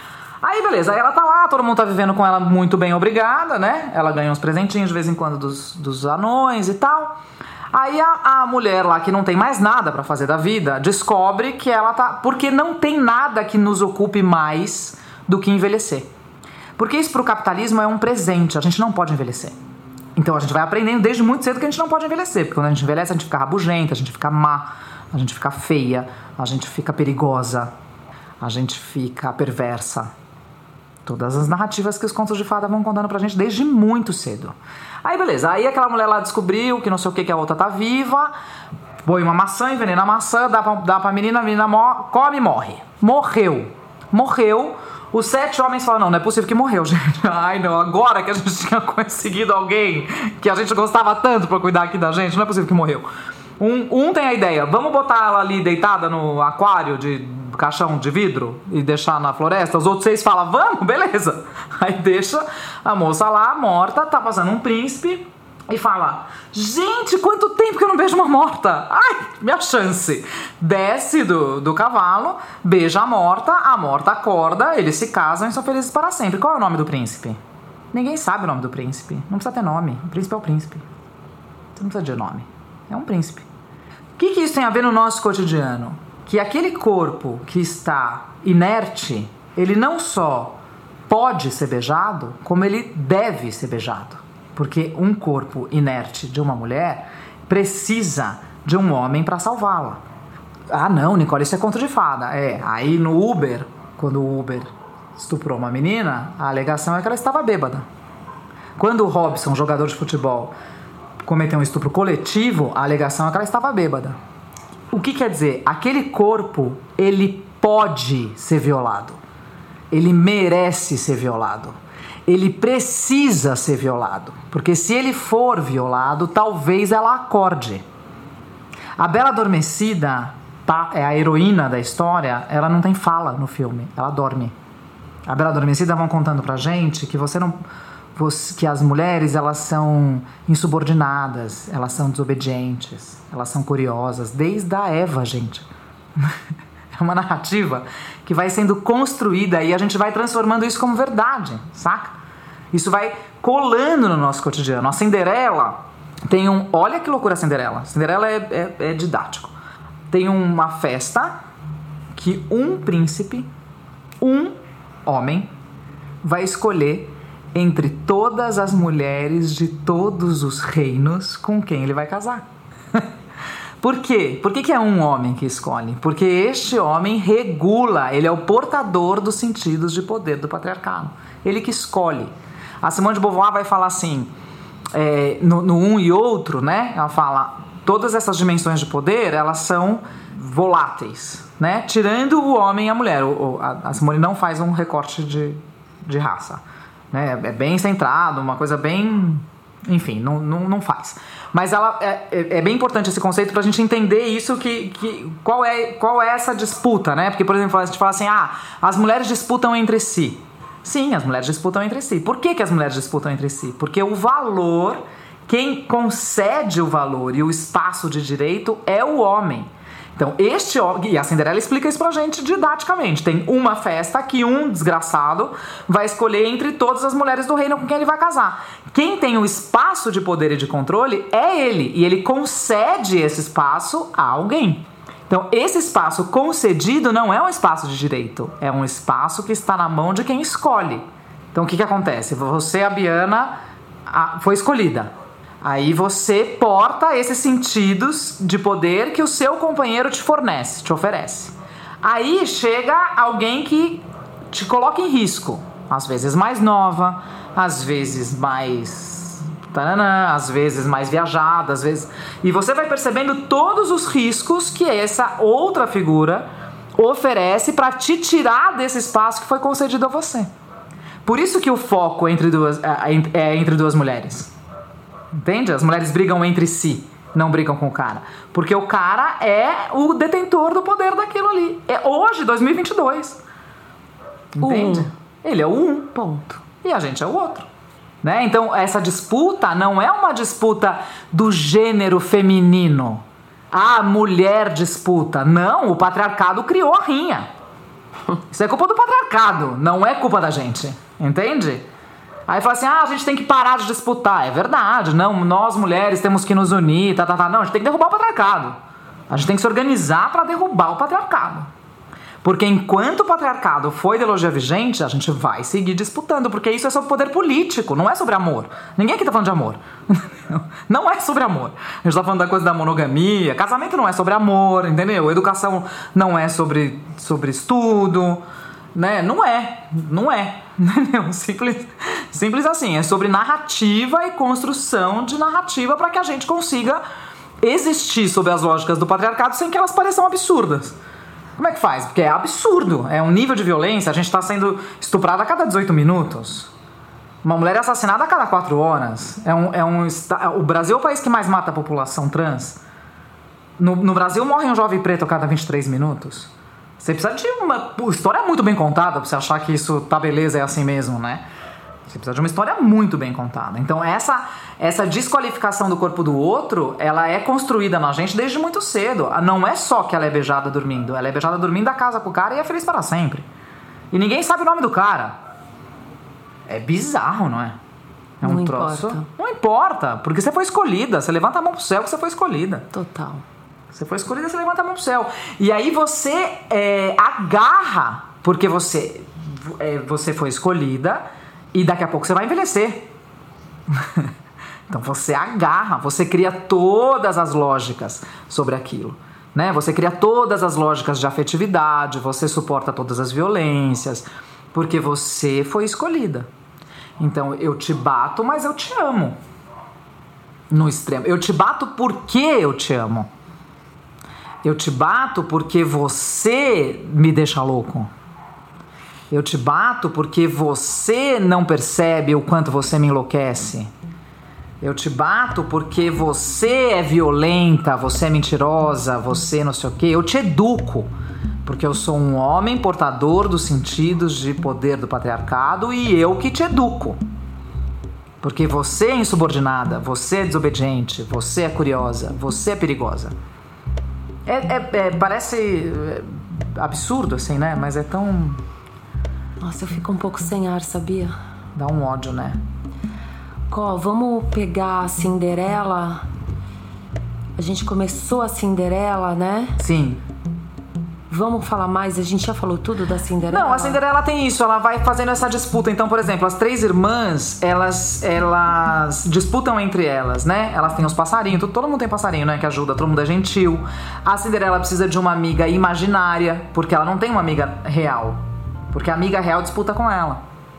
[SPEAKER 2] aí beleza, aí ela tá lá, todo mundo tá vivendo com ela muito bem, obrigada, né? Ela ganha uns presentinhos de vez em quando dos, dos anões e tal. Aí a, a mulher lá, que não tem mais nada pra fazer da vida, descobre que ela tá... Porque não tem nada que nos ocupe mais do que envelhecer. Porque isso pro capitalismo é um presente, a gente não pode envelhecer. Então a gente vai aprendendo desde muito cedo que a gente não pode envelhecer. Porque quando a gente envelhece, a gente fica rabugenta, a gente fica má, a gente fica feia, a gente fica perigosa, a gente fica perversa. Todas as narrativas que os contos de fada vão contando pra gente desde muito cedo. Aí beleza, aí aquela mulher lá descobriu que não sei o que, que a outra tá viva, põe uma maçã, envenena a maçã, dá pra, dá pra menina, a menina mo- come e morre. Morreu. Morreu. Os sete homens falam, não, não é possível que morreu, gente. Ai não, agora que a gente tinha conseguido alguém que a gente gostava tanto pra cuidar aqui da gente, não é possível que morreu. Um, um tem a ideia, vamos botar ela ali deitada no aquário de caixão de vidro e deixar na floresta. Os outros seis falam, vamos, beleza. Aí deixa a moça lá, morta, tá passando um príncipe e fala, gente, quanto tempo que eu não beijo uma morta. Ai, minha chance. Desce do, do cavalo, beija a morta, a morta acorda, eles se casam e são felizes para sempre. Qual é o nome do príncipe? Ninguém sabe o nome do príncipe. Não precisa ter nome. O príncipe é o príncipe. Você não precisa de nome. É um príncipe. O que, que isso tem a ver no nosso cotidiano? Que aquele corpo que está inerte, ele não só pode ser beijado, como ele deve ser beijado. Porque um corpo inerte de uma mulher precisa de um homem para salvá-la. Ah não, Nicole, isso é conto de fada. É, aí no Uber, quando o Uber estuprou uma menina, a alegação é que ela estava bêbada. Quando o Robson, jogador de futebol, cometeu um estupro coletivo, a alegação é que ela estava bêbada. O que quer dizer? Aquele corpo, ele pode ser violado. Ele merece ser violado. Ele precisa ser violado. Porque se ele for violado, talvez ela acorde. A Bela Adormecida, tá, é a heroína da história, ela não tem fala no filme, ela dorme. A Bela Adormecida vão contando pra gente que você não... que as mulheres, elas são insubordinadas, elas são desobedientes, elas são curiosas, desde a Eva, gente. É uma narrativa que vai sendo construída e a gente vai transformando isso como verdade, saca? Isso vai colando no nosso cotidiano. A Cinderela tem um... Olha que loucura a Cinderela. Cinderela é, é, é didático. Tem uma festa que um príncipe, um homem, vai escolher entre todas as mulheres de todos os reinos com quem ele vai casar. Por quê? Por que que é um homem que escolhe? Porque este homem regula, ele é o portador dos sentidos de poder do patriarcado. Ele que escolhe. A Simone de Beauvoir vai falar assim, é, no, no um e outro, né? Ela fala, todas essas dimensões de poder, elas são voláteis, né? Tirando o homem e a mulher. O, a, a Simone não faz um recorte de, de raça, né? É bem centrado, uma coisa bem... Enfim, não, não, não faz. Mas ela, é, é bem importante esse conceito pra gente entender isso, que, que, qual, é, qual é essa disputa, né? Porque, por exemplo, a gente fala assim, ah, as mulheres disputam entre si. Sim, as mulheres disputam entre si. Por que, que as mulheres disputam entre si? Porque o valor, quem concede o valor e o espaço de direito é o homem. Então, este homem, e a Cinderela explica isso pra gente didaticamente. Tem uma festa que um desgraçado vai escolher entre todas as mulheres do reino com quem ele vai casar. Quem tem o espaço de poder e de controle é ele, e ele concede esse espaço a alguém. Então, esse espaço concedido não é um espaço de direito, é um espaço que está na mão de quem escolhe. Então, o que que acontece? Você, a Biana, foi escolhida. Aí você porta esses sentidos de poder que o seu companheiro te fornece, te oferece. Aí chega alguém que te coloca em risco. Às vezes mais nova, às vezes mais... Taranã, às vezes mais viajada, às vezes... E você vai percebendo todos os riscos que essa outra figura oferece para te tirar desse espaço que foi concedido a você. Por isso que o foco entre duas, é entre duas mulheres. Entende? As mulheres brigam entre si, não brigam com o cara. Porque o cara é o detentor do poder daquilo ali. É hoje, dois mil e vinte e dois. Entende?
[SPEAKER 1] Um.
[SPEAKER 2] Ele é o um.
[SPEAKER 1] Ponto.
[SPEAKER 2] E a gente é o outro. Né? Então, essa disputa não é uma disputa do gênero feminino. A mulher disputa. Não, o patriarcado criou a rinha. Isso é culpa do patriarcado, não é culpa da gente. Entende? Aí fala assim, ah, a gente tem que parar de disputar. É verdade, não, nós mulheres temos que nos unir, tá, tá, tá. Não, a gente tem que derrubar o patriarcado. A gente tem que se organizar para derrubar o patriarcado. Porque enquanto o patriarcado for ideologia vigente, a gente vai seguir disputando, porque isso é sobre poder político, não é sobre amor. Ninguém aqui tá falando de amor. Não é sobre amor. A gente tá falando da coisa da monogamia, casamento não é sobre amor, entendeu? Educação não é sobre, sobre estudo, né? Não é, não é. Entendeu? Simples, simples assim, é sobre narrativa e construção de narrativa para que a gente consiga existir sob as lógicas do patriarcado sem que elas pareçam absurdas. Como é que faz? Porque é absurdo, é um nível de violência, a gente está sendo estuprado a cada dezoito minutos. Uma mulher é assassinada a cada quatro horas. É um, é um, o Brasil é o país que mais mata a população trans. No, no Brasil morre um jovem preto a cada vinte e três minutos. Você precisa de uma história muito bem contada pra você achar que isso tá beleza, é assim mesmo, né? Você precisa de uma história muito bem contada. Então essa, essa desqualificação do corpo do outro, ela é construída na gente desde muito cedo. Não é só que ela é beijada dormindo. Ela é beijada dormindo, da casa com o cara e é feliz para sempre. E ninguém sabe o nome do cara. É bizarro, não é? É um
[SPEAKER 1] não
[SPEAKER 2] troço.
[SPEAKER 1] Importa.
[SPEAKER 2] Não importa, porque você foi escolhida. Você levanta a mão pro céu que você foi escolhida.
[SPEAKER 1] Total.
[SPEAKER 2] Você foi escolhida, você levanta a mão pro céu. E aí você é, agarra, porque você, é, você foi escolhida e daqui a pouco você vai envelhecer. Então você agarra, você cria todas as lógicas sobre aquilo. Né? Você cria todas as lógicas de afetividade, você suporta todas as violências, porque você foi escolhida. Então eu te bato, mas eu te amo. No extremo. Eu te bato porque eu te amo. Eu te bato porque você me deixa louco. Eu te bato porque você não percebe o quanto você me enlouquece. Eu te bato porque você é violenta, você é mentirosa, você não sei o quê. Eu te educo porque eu sou um homem portador dos sentidos de poder do patriarcado e eu que te educo. Porque você é insubordinada, você é desobediente, você é curiosa, você é perigosa. É, é, é, parece absurdo, assim, né? Mas é tão...
[SPEAKER 1] Nossa, eu fico um pouco sem ar, sabia?
[SPEAKER 2] Dá um ódio, né?
[SPEAKER 1] Có, vamos pegar a Cinderela. A gente começou a Cinderela, né?
[SPEAKER 2] Sim.
[SPEAKER 1] Vamos falar mais? A gente já falou tudo da Cinderela?
[SPEAKER 2] Não, a Cinderela tem isso, ela vai fazendo essa disputa. Então, por exemplo, as três irmãs, elas, elas disputam entre elas, né? Elas têm os passarinhos, todo, todo mundo tem passarinho, né? Que ajuda, todo mundo é gentil. A Cinderela precisa de uma amiga imaginária, porque ela não tem uma amiga real. Porque a amiga real disputa com ela.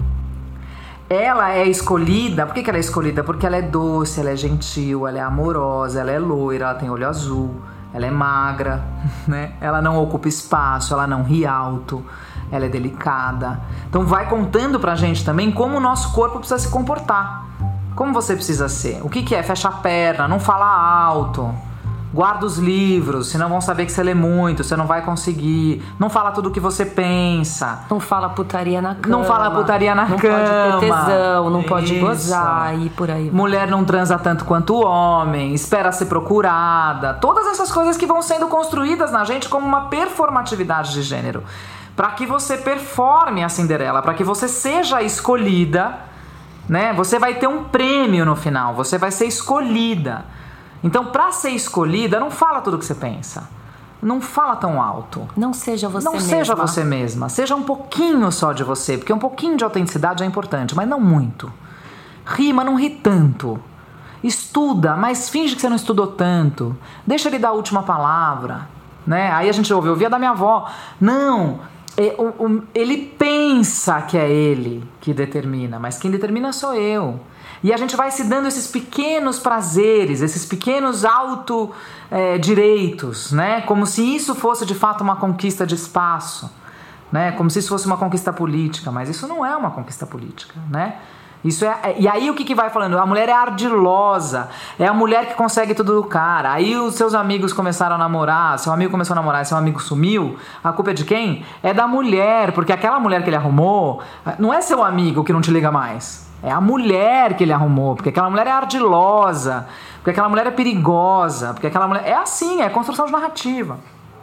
[SPEAKER 2] Ela é escolhida, por que que ela é escolhida? Porque ela é doce, ela é gentil, ela é amorosa, ela é loira, ela tem olho azul. ela é magra, né? Ela não ocupa espaço, ela não ri alto, ela é delicada. Então vai contando pra gente também como o nosso corpo precisa se comportar. Como você precisa ser. O que que é? Fecha a perna, não fala alto. Guarda os livros, senão vão saber que você lê muito, você não vai conseguir. Não fala tudo o que você pensa.
[SPEAKER 1] Não fala putaria na cama.
[SPEAKER 2] Não fala putaria na
[SPEAKER 1] não
[SPEAKER 2] cama.
[SPEAKER 1] Não pode ter tesão, não
[SPEAKER 2] Isso.
[SPEAKER 1] pode gozar e por aí.
[SPEAKER 2] Mulher não transa tanto quanto o homem, espera ser procurada. Todas essas coisas que vão sendo construídas na gente como uma performatividade de gênero. Para que você performe a Cinderela, para que você seja escolhida, né? Você vai ter um prêmio no final, você vai ser escolhida. Então, pra ser escolhida, não fala tudo o que você pensa. Não fala tão alto.
[SPEAKER 1] Não seja você
[SPEAKER 2] não
[SPEAKER 1] mesma.
[SPEAKER 2] Não seja você mesma. Seja um pouquinho só de você. Porque um pouquinho de autenticidade é importante, mas não muito. Ri, mas não ri tanto. Estuda, mas finge que você não estudou tanto. Deixa ele dar a última palavra, né? Aí a gente ouve, eu ouvia da minha avó. Não, é, o, o, ele pensa que é ele que determina, mas quem determina sou eu. E a gente vai se dando esses pequenos prazeres, esses pequenos auto-direitos, é, né? Como se isso fosse de fato uma conquista de espaço, né? Como se isso fosse uma conquista política, mas isso não é uma conquista política, né? Isso é, e aí o que, que vai falando? A mulher é ardilosa, é a mulher que consegue tudo do cara. Aí os seus amigos começaram a namorar, seu amigo começou a namorar e seu amigo sumiu. A culpa é de quem? É da mulher, porque aquela mulher que ele arrumou não é seu amigo que não te liga mais. É a mulher que ele arrumou, porque aquela mulher é ardilosa, porque aquela mulher é perigosa, porque aquela mulher... É assim, é construção de narrativa.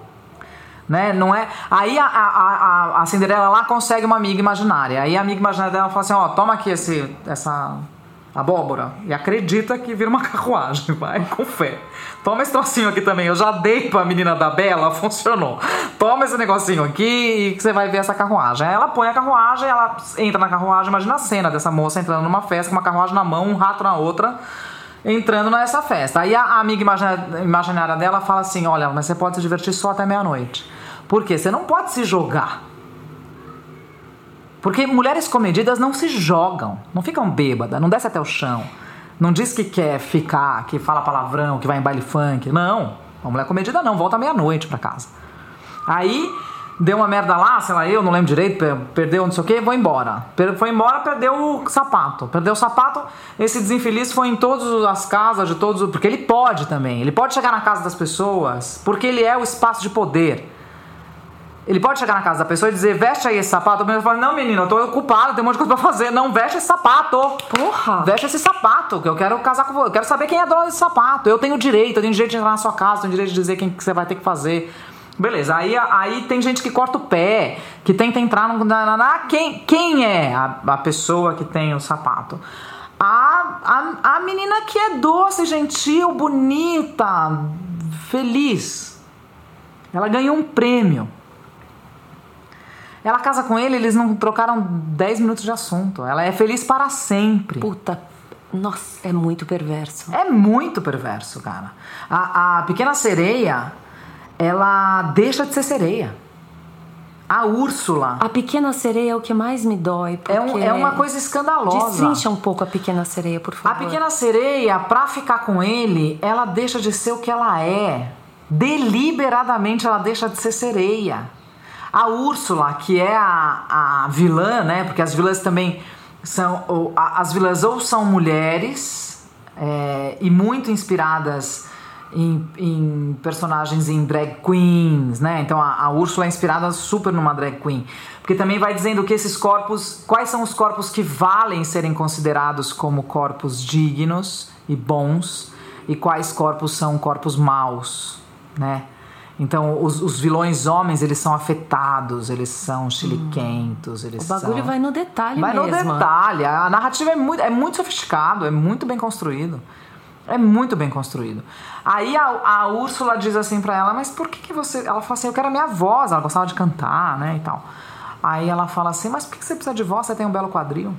[SPEAKER 2] Né? Não é... Aí a, a, a, a Cinderela lá consegue uma amiga imaginária. Aí a amiga imaginária dela fala assim, ó, toma aqui esse, essa abóbora e acredita que vira uma carruagem, vai, com fé. Toma esse trocinho aqui também, eu já dei pra menina da Bela, funcionou. Toma esse negocinho aqui e que você vai ver essa carruagem. Aí ela põe a carruagem, ela entra na carruagem, imagina a cena dessa moça entrando numa festa com uma carruagem na mão, um rato na outra, entrando nessa festa. Aí a amiga imaginária dela fala assim, olha, mas você pode se divertir só até meia-noite. Por quê? Você não pode se jogar. Porque mulheres comedidas não se jogam, não ficam bêbadas, não desce até o chão. Não diz que quer ficar, que fala palavrão, que vai em baile funk. Não, uma mulher comedida não, volta meia-noite pra casa. Aí, deu uma merda lá, sei lá, eu não lembro direito, perdeu não sei o que, vou embora. Foi embora, perdeu o sapato. Perdeu o sapato, esse desinfeliz foi em todas as casas de todos... Porque ele pode também, ele pode chegar na casa das pessoas, porque ele é o espaço de poder. Ele pode chegar na casa da pessoa e dizer, veste aí esse sapato. A pessoa fala, não menino, eu tô ocupado, tem um monte de coisa pra fazer. Não, veste esse sapato.
[SPEAKER 1] Porra.
[SPEAKER 2] Veste esse sapato, que eu quero casar com você. Eu quero saber quem é dono desse sapato. Eu tenho direito, eu tenho direito de entrar na sua casa, eu tenho direito de dizer quem que você vai ter que fazer. Beleza, aí, aí tem gente que corta o pé, que tenta entrar no... Na, na, quem, quem é a, a pessoa que tem o sapato? A, a, a menina que é doce, gentil, bonita, feliz. Ela ganhou um prêmio. Ela casa com ele, eles não trocaram dez minutos de assunto. Ela é feliz para sempre.
[SPEAKER 1] Puta, nossa, é muito perverso.
[SPEAKER 2] É muito perverso, cara. A, a Pequena Sereia, ela deixa de ser sereia. A Úrsula...
[SPEAKER 1] A Pequena Sereia é o que mais me dói, porque...
[SPEAKER 2] É, um, é uma coisa escandalosa.
[SPEAKER 1] Destrincha um pouco a Pequena Sereia, por favor.
[SPEAKER 2] A Pequena Sereia, pra ficar com ele, ela deixa de ser o que ela é. Deliberadamente ela deixa de ser sereia. A Úrsula, que é a, a vilã, né? Porque as vilãs também são... Ou, as vilãs ou são mulheres é, e muito inspiradas em, em personagens em drag queens, né? Então a, a Úrsula é inspirada super numa drag queen. Porque também vai dizendo que esses corpos... Quais são os corpos que valem serem considerados como corpos dignos e bons e quais corpos são corpos maus, né? Então, os, os vilões homens, eles são afetados, eles são chiliquentos, eles
[SPEAKER 1] são... O bagulho
[SPEAKER 2] são...
[SPEAKER 1] vai no detalhe
[SPEAKER 2] vai
[SPEAKER 1] mesmo.
[SPEAKER 2] Vai no detalhe. A narrativa é muito, é muito sofisticado, é muito bem construído. É muito bem construído. Aí a, a Úrsula diz assim pra ela, mas por que que você... Ela fala assim, eu quero a minha voz, ela gostava de cantar, né, e tal. Aí ela fala assim, mas por que você precisa de voz? Você tem um belo quadril.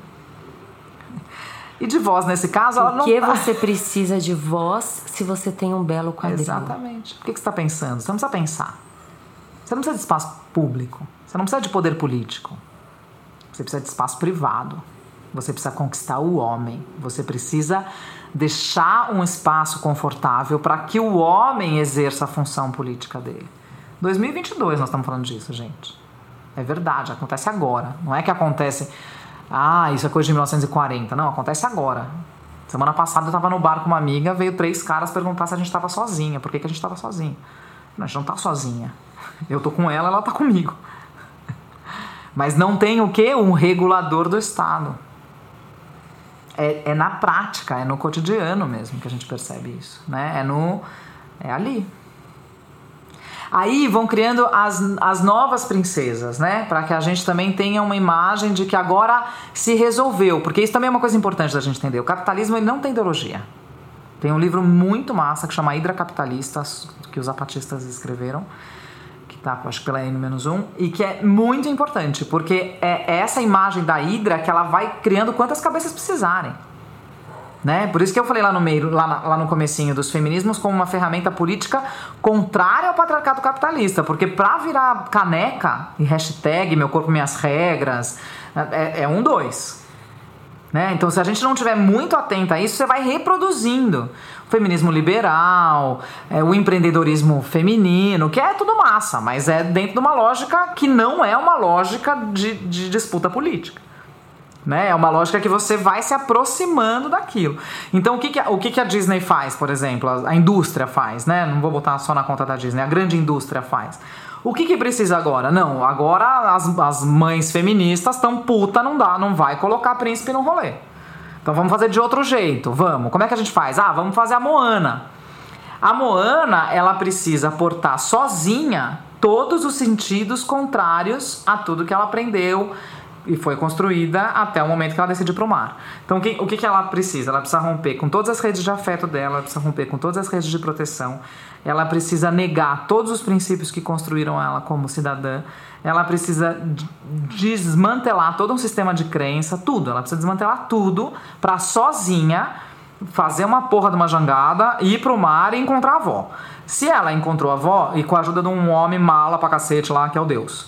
[SPEAKER 2] E de voz, nesse caso, ela não...
[SPEAKER 1] Por que você precisa de voz se você tem um belo quadril?
[SPEAKER 2] Exatamente. O que você está pensando? Você não precisa pensar. Você não precisa de espaço público. Você não precisa de poder político. Você precisa de espaço privado. Você precisa conquistar o homem. Você precisa deixar um espaço confortável para que o homem exerça a função política dele. dois mil e vinte e dois nós estamos falando disso, gente. É verdade, acontece agora. Não é que acontece... Ah, isso é coisa de mil novecentos e quarenta. Não, acontece agora. Semana passada eu estava no bar com uma amiga, veio três caras perguntar se a gente estava sozinha. Por que, que a gente estava sozinha? Não, a gente não está sozinha. Eu tô com ela, ela tá comigo. Mas não tem o quê? Um regulador do Estado. É, é na prática, é no cotidiano mesmo que a gente percebe isso, né? É, no, é ali. Aí vão criando as, as novas princesas, né? Para que a gente também tenha uma imagem de que agora se resolveu. Porque isso também é uma coisa importante da gente entender. O capitalismo, ele não tem ideologia. Tem um livro muito massa que chama Hidra Capitalista, que os zapatistas escreveram, que tá, acho que pela N menos um, e que é muito importante, porque é essa imagem da Hidra que ela vai criando quantas cabeças precisarem. Né? Por isso que eu falei lá no meio, lá, na, lá no comecinho dos feminismos como uma ferramenta política contrária ao patriarcado capitalista, porque pra virar caneca e hashtag meu corpo minhas regras é, é um dois, né? Então se a gente não estiver muito atento a isso, você vai reproduzindo o feminismo liberal, é, o empreendedorismo feminino, que é tudo massa, mas é dentro de uma lógica que não é uma lógica de, de disputa política. Né? É uma lógica que você vai se aproximando daquilo. Então o que, que, a, o que, que a Disney faz, por exemplo? A, a indústria faz, né? Não vou botar só na conta da Disney, a grande indústria faz. O que, que precisa agora? Não, agora as, as mães feministas estão puta, não dá, não vai colocar príncipe no rolê. Então vamos fazer de outro jeito, vamos. Como é que a gente faz? Ah, vamos fazer a Moana. A Moana, ela precisa portar sozinha todos os sentidos contrários a tudo que ela aprendeu e foi construída até o momento que ela decidiu pro mar. Então o que, o que, que ela precisa? Ela precisa romper com todas as redes de afeto dela, ela precisa romper com todas as redes de proteção, ela precisa negar todos os princípios que construíram ela como cidadã, ela precisa desmantelar todo um sistema de crença, tudo, ela precisa desmantelar tudo pra sozinha fazer uma porra de uma jangada, ir pro mar e encontrar a avó. Se ela encontrou a avó, e com a ajuda de um homem mala pra cacete lá, que é o Deus,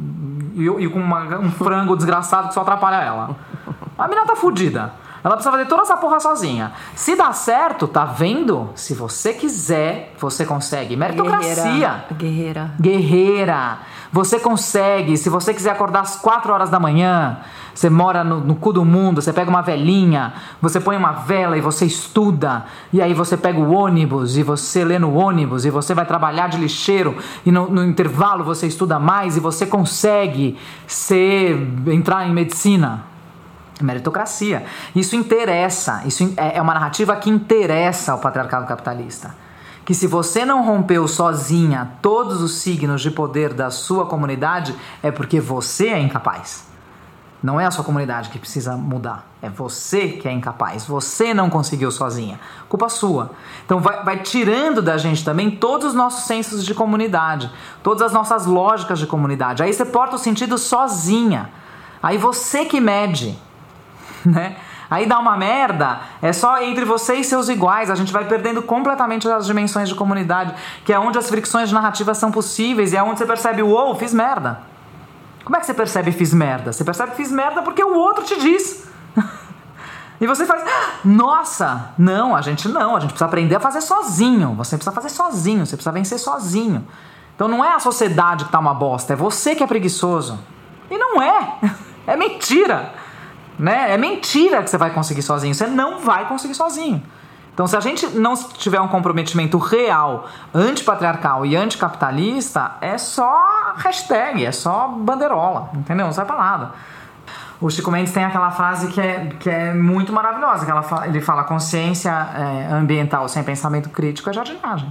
[SPEAKER 2] e, e com uma, um frango desgraçado que só atrapalha ela, a mina tá fudida. Ela precisa fazer toda essa porra sozinha. Se dá certo, tá vendo? Se você quiser, você consegue. Meritocracia.
[SPEAKER 1] Guerreira.
[SPEAKER 2] Guerreira. Você consegue. Se você quiser acordar às quatro horas da manhã, você mora no, no cu do mundo, você pega uma velinha, você põe uma vela e você estuda. E aí você pega o ônibus e você lê no ônibus e você vai trabalhar de lixeiro e no, no intervalo você estuda mais e você consegue ser, entrar em medicina. Meritocracia. Isso interessa. Isso é uma narrativa que interessa ao patriarcado capitalista. Que se você não rompeu sozinha todos os signos de poder da sua comunidade, é porque você é incapaz. Não é a sua comunidade que precisa mudar. É você que é incapaz. Você não conseguiu sozinha. Culpa sua. Então vai, vai tirando da gente também todos os nossos sensos de comunidade. Todas as nossas lógicas de comunidade. Aí você porta o sentido sozinha. Aí você que mede. Né? Aí dá uma merda, é só entre você e seus iguais, a gente vai perdendo completamente as dimensões de comunidade, que é onde as fricções de narrativa são possíveis e é onde você percebe, uou, fiz merda. Como é que você percebe fiz merda? Você percebe fiz merda porque o outro te diz. E você faz, nossa, não, a gente não, a gente precisa aprender a fazer sozinho, você precisa fazer sozinho, você precisa vencer sozinho. Então não é a sociedade que tá uma bosta, é você que é preguiçoso. E não é, é mentira. Né? É mentira que você vai conseguir sozinho. Você não vai conseguir sozinho. Então se a gente não tiver um comprometimento real antipatriarcal e anticapitalista, é só hashtag, é só bandeirola, entendeu? Não sai pra nada. O Chico Mendes tem aquela frase que é, que é muito maravilhosa, que ela fala, ele fala: consciência é, ambiental sem pensamento crítico é jardinagem.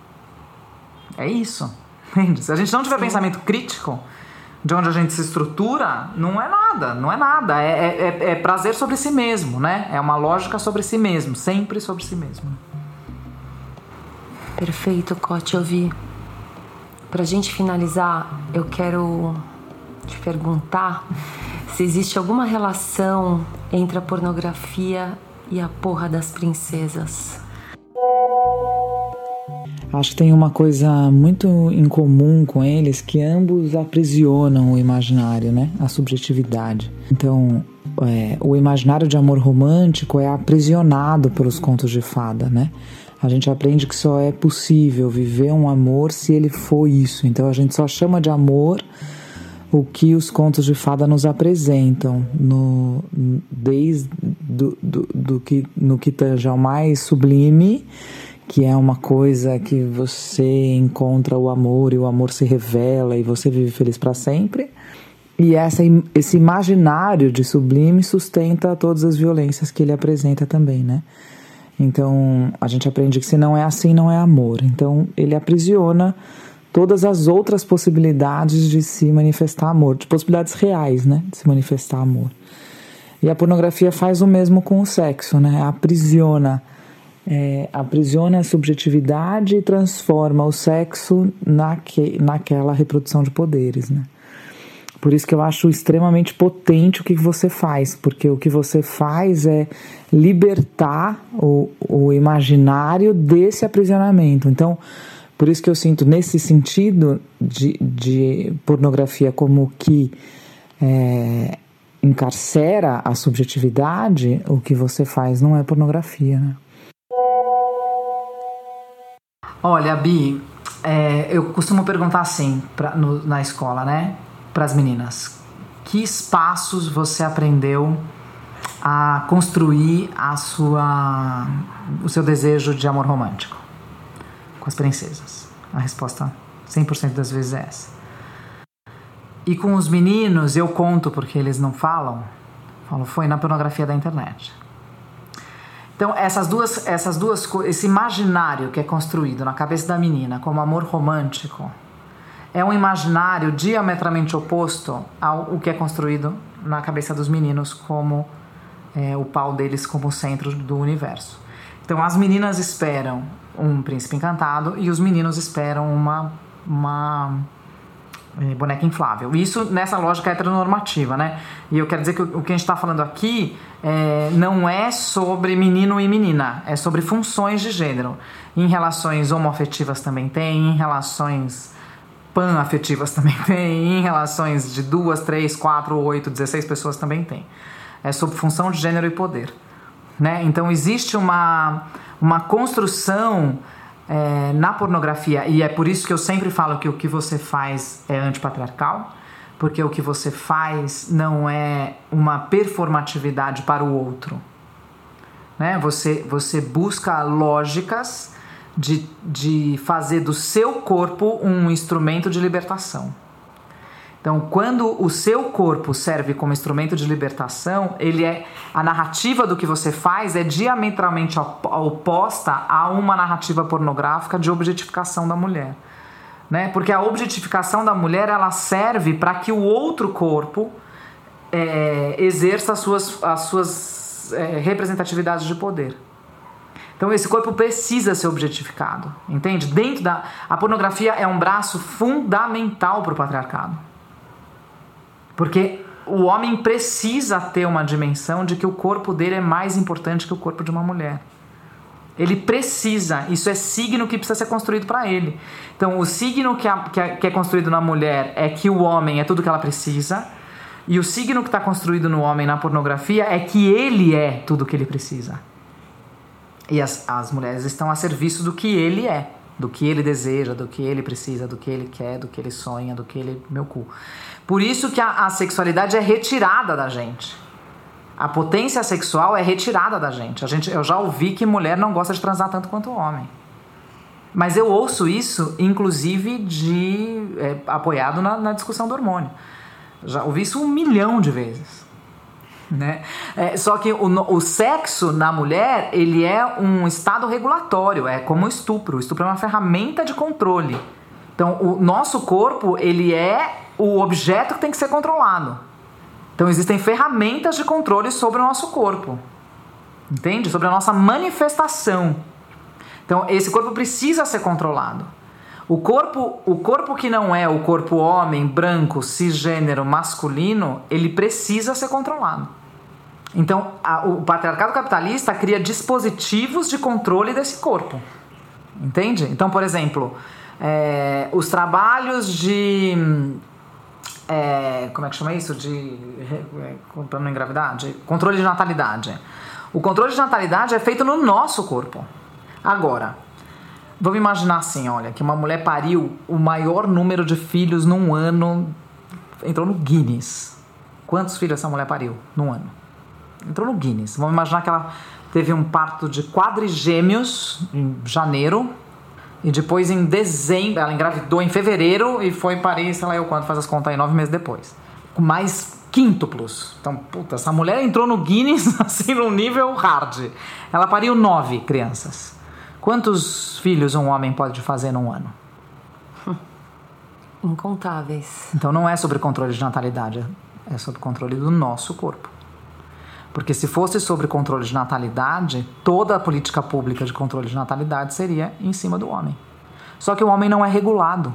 [SPEAKER 2] É isso, entende? Se a gente não tiver Sim. pensamento crítico de onde a gente se estrutura, não é nada, não é nada, é, é, é prazer sobre si mesmo, né? É uma lógica sobre si mesmo, sempre sobre si mesmo.
[SPEAKER 1] Perfeito, Cote, eu vi. Pra gente finalizar, eu quero te perguntar se existe alguma relação entre a pornografia e a porra das princesas.
[SPEAKER 3] Acho que tem uma coisa muito em comum com eles, que ambos aprisionam o imaginário, né? A subjetividade. Então, é, o imaginário de amor romântico é aprisionado pelos contos de fada, né? A gente aprende que só é possível viver um amor se ele for isso. Então a gente só chama de amor o que os contos de fada nos apresentam, no, desde do, do, do que, no que tange ao mais sublime, que é uma coisa que você encontra o amor e o amor se revela e você vive feliz para sempre. E essa, esse imaginário de sublime sustenta todas as violências que ele apresenta também, né? Então, a gente aprende que se não é assim, não é amor. Então, ele aprisiona todas as outras possibilidades de se manifestar amor, de possibilidades reais, né? De se manifestar amor. E a pornografia faz o mesmo com o sexo, né? Aprisiona, é, aprisiona a subjetividade e transforma o sexo naque, naquela reprodução de poderes, né? Por isso que eu acho extremamente potente o que você faz, porque o que você faz é libertar o, o imaginário desse aprisionamento. Então, por isso que eu sinto, nesse sentido de, de pornografia como que é, encarcera a subjetividade, o que você faz não é pornografia, né?
[SPEAKER 2] Olha, Bi, é, eu costumo perguntar assim pra, no, na escola, né? Para as meninas, que espaços você aprendeu a construir a sua, o seu desejo de amor romântico com as princesas? A resposta cem por cento das vezes é essa. E com os meninos eu conto, porque eles não falam, falo, foi na pornografia da internet. Então essas duas, essas duas esse imaginário que é construído na cabeça da menina como amor romântico é um imaginário diametralmente oposto ao o que é construído na cabeça dos meninos como é, o pau deles como centro do universo. Então as meninas esperam um príncipe encantado e os meninos esperam uma, uma é, boneca inflável. Isso nessa lógica heteronormativa, né? E eu quero dizer que o, o que a gente está falando aqui é, não é sobre menino e menina, é sobre funções de gênero. Em relações homoafetivas também tem, em relações panafetivas também tem, em relações de duas, três, quatro, oito, dezesseis pessoas também tem. É sobre função de gênero e poder, né? Então existe uma, uma construção é, na pornografia, e é por isso que eu sempre falo que o que você faz é antipatriarcal, porque o que você faz não é uma performatividade para o outro, né? Você, você busca lógicas De, de fazer do seu corpo um instrumento de libertação. Então, quando o seu corpo serve como instrumento de libertação, ele é, a narrativa do que você faz é diametralmente oposta a uma narrativa pornográfica de objetificação da mulher, né? Porque a objetificação da mulher, ela serve para que o outro corpo é, exerça as suas, as suas é, representatividades de poder. Então esse corpo precisa ser objetificado, entende? Dentro da... A pornografia é um braço fundamental para o patriarcado. Porque o homem precisa ter uma dimensão de que o corpo dele é mais importante que o corpo de uma mulher. Ele precisa, isso é signo que precisa ser construído para ele. Então o signo que, a, que, a, que é construído na mulher é que o homem é tudo que ela precisa, e o signo que está construído no homem na pornografia é que ele é tudo que ele precisa. E as, as mulheres estão a serviço do que ele é, do que ele deseja, do que ele precisa, do que ele quer, do que ele sonha, do que ele... meu cu. Por isso que a, a sexualidade é retirada da gente. A potência sexual é retirada da gente. A gente. Eu já ouvi que mulher não gosta de transar tanto quanto homem. Mas eu ouço isso, inclusive, de é, apoiado na, na discussão do hormônio. Já ouvi isso um milhão de vezes. Né? É, só que o, o sexo na mulher, ele é um estado regulatório, é como o estupro. O estupro é uma ferramenta de controle. Então o nosso corpo, ele é o objeto que tem que ser controlado. Então existem ferramentas de controle sobre o nosso corpo, entende? Sobre a nossa manifestação. Então esse corpo precisa ser controlado. O corpo, o corpo que não é o corpo homem, branco, cisgênero, masculino, ele precisa ser controlado. Então, a, o patriarcado capitalista cria dispositivos de controle desse corpo. Entende? Então, por exemplo, é, os trabalhos de... É, como é que chama isso? De... Para não engravidar? De controle de natalidade. O controle de natalidade é feito no nosso corpo. Agora, vamos imaginar assim, olha, que uma mulher pariu o maior número de filhos num ano, entrou no Guinness. Quantos filhos essa mulher pariu num ano? Entrou no Guinness. Vamos imaginar que ela teve um parto de quadrigêmeos em janeiro e depois em dezembro, ela engravidou em fevereiro e foi parir, sei lá eu quanto, faz as contas aí, nove meses depois. Com mais quíntuplos. Então, puta, essa mulher entrou no Guinness assim num nível hard. Ela pariu nove crianças. Quantos filhos um homem pode fazer num ano?
[SPEAKER 1] Incontáveis.
[SPEAKER 2] Então não é sobre controle de natalidade, é sobre controle do nosso corpo. Porque se fosse sobre controle de natalidade, toda a política pública de controle de natalidade seria em cima do homem. Só que o homem não é regulado.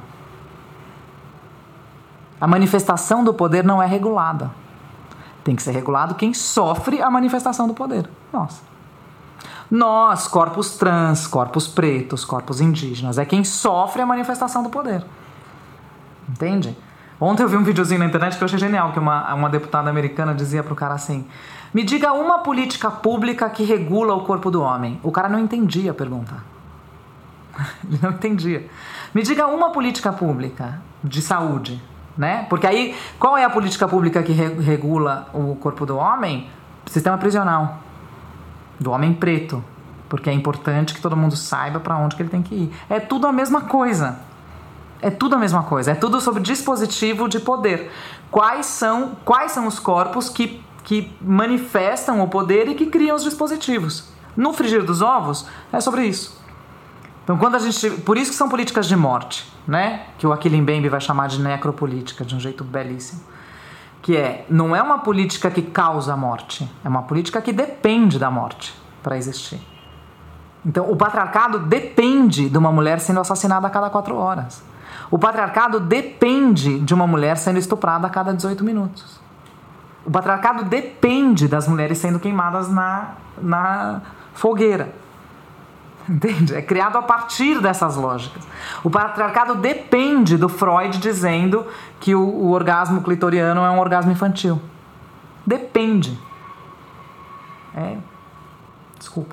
[SPEAKER 2] A manifestação do poder não é regulada. Tem que ser regulado quem sofre a manifestação do poder. Nós. Nós, corpos trans, corpos pretos, corpos indígenas, é quem sofre a manifestação do poder. Entende? Ontem eu vi um videozinho na internet que eu achei genial, que uma, uma deputada americana dizia pro cara assim: me diga uma política pública que regula o corpo do homem. O cara não entendia a pergunta. Ele não entendia. Me diga uma política pública de saúde, né? Porque aí, qual é a política pública que re- regula o corpo do homem? Sistema prisional. Do homem preto. Porque é importante que todo mundo saiba para onde que ele tem que ir. É tudo a mesma coisa. É tudo a mesma coisa. É tudo sobre dispositivo de poder. Quais são, quais são os corpos que, que manifestam o poder e que criam os dispositivos? No frigir dos ovos, é sobre isso. Então, quando a gente... Por isso que são políticas de morte, né? Que o Achille Mbembe vai chamar de necropolítica, de um jeito belíssimo. Que é, não é uma política que causa a morte, é uma política que depende da morte para existir. Então, o patriarcado depende de uma mulher sendo assassinada a cada quatro horas. O patriarcado depende de uma mulher sendo estuprada a cada dezoito minutos. O patriarcado depende das mulheres sendo queimadas na, na fogueira. Entende? É criado a partir dessas lógicas. O patriarcado depende do Freud dizendo que o, o orgasmo clitoriano é um orgasmo infantil. Depende. É... Desculpa.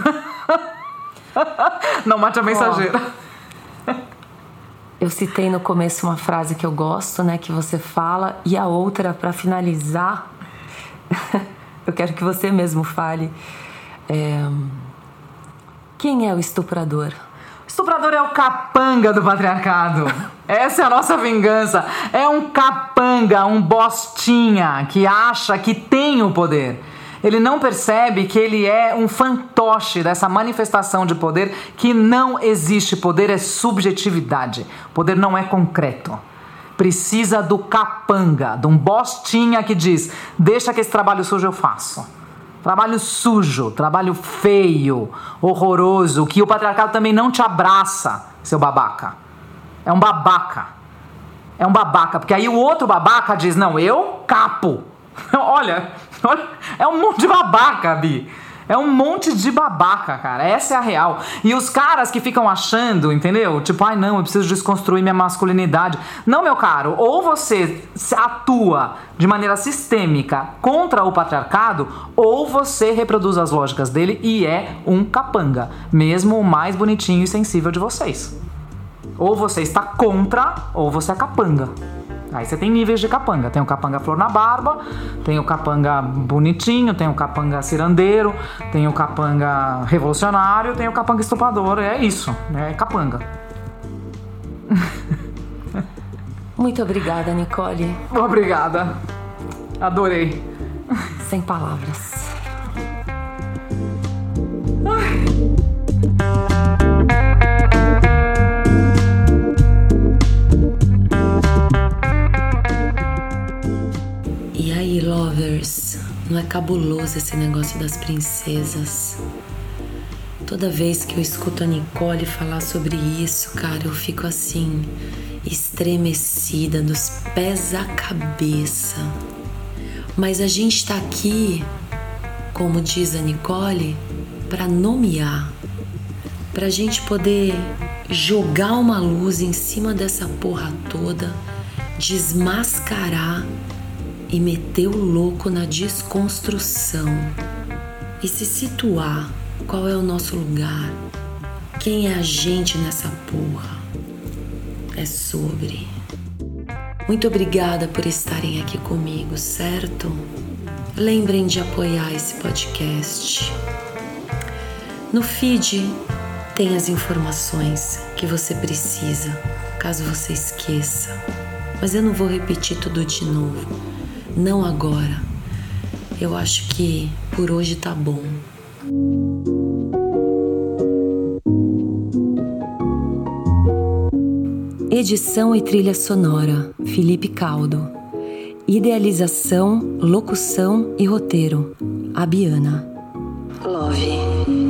[SPEAKER 2] Não mate a mensageira.
[SPEAKER 1] Oh, eu citei no começo uma frase que eu gosto, né? Que você fala. E a outra, para finalizar, eu quero que você mesmo fale. É... Quem é o estuprador?
[SPEAKER 2] O estuprador é o capanga do patriarcado. Essa é a nossa vingança. É um capanga, um bostinha que acha que tem o poder. Ele não percebe que ele é um fantoche dessa manifestação de poder, que não existe. Poder é subjetividade. Poder não é concreto. Precisa do capanga, de um bostinha que diz: deixa que esse trabalho sujo eu faço. Trabalho sujo, trabalho feio, horroroso, que o patriarcado também não te abraça, seu babaca. É um babaca. É um babaca, porque aí o outro babaca diz: não, eu capo. Olha, olha, é um monte de babaca, Bi. É um monte de babaca, cara. Essa é a real. E os caras que ficam achando, entendeu? Tipo, ai não, eu preciso desconstruir minha masculinidade. Não, meu caro. Ou você atua de maneira sistêmica contra o patriarcado, ou você reproduz as lógicas dele e é um capanga. Mesmo o mais bonitinho e sensível de vocês. Ou você está contra, ou você é capanga. Aí você tem níveis de capanga. Tem o capanga flor na barba, tem o capanga bonitinho, tem o capanga cirandeiro, tem o capanga revolucionário, tem o capanga estuprador. É isso, é capanga.
[SPEAKER 1] Muito obrigada, Nicole.
[SPEAKER 2] Obrigada. Adorei.
[SPEAKER 1] Sem palavras.
[SPEAKER 2] Ai.
[SPEAKER 1] E aí, lovers, não é cabuloso esse negócio das princesas? Toda vez que eu escuto a Nicole falar sobre isso, cara, eu fico assim, estremecida, dos pés à cabeça. Mas a gente tá aqui, como diz a Nicole, para nomear, pra gente poder jogar uma luz em cima dessa porra toda, desmascarar e meter o louco na desconstrução e se situar qual é o nosso lugar, quem é a gente nessa porra. É sobre. Muito obrigada por estarem aqui comigo, certo? Lembrem de apoiar esse podcast. No feed tem as informações que você precisa, caso você esqueça. Mas eu não vou repetir tudo de novo. Não agora. Eu acho que por hoje tá bom. Edição e trilha sonora, Felipe Caldo. Idealização, locução e roteiro, Abiana. Love.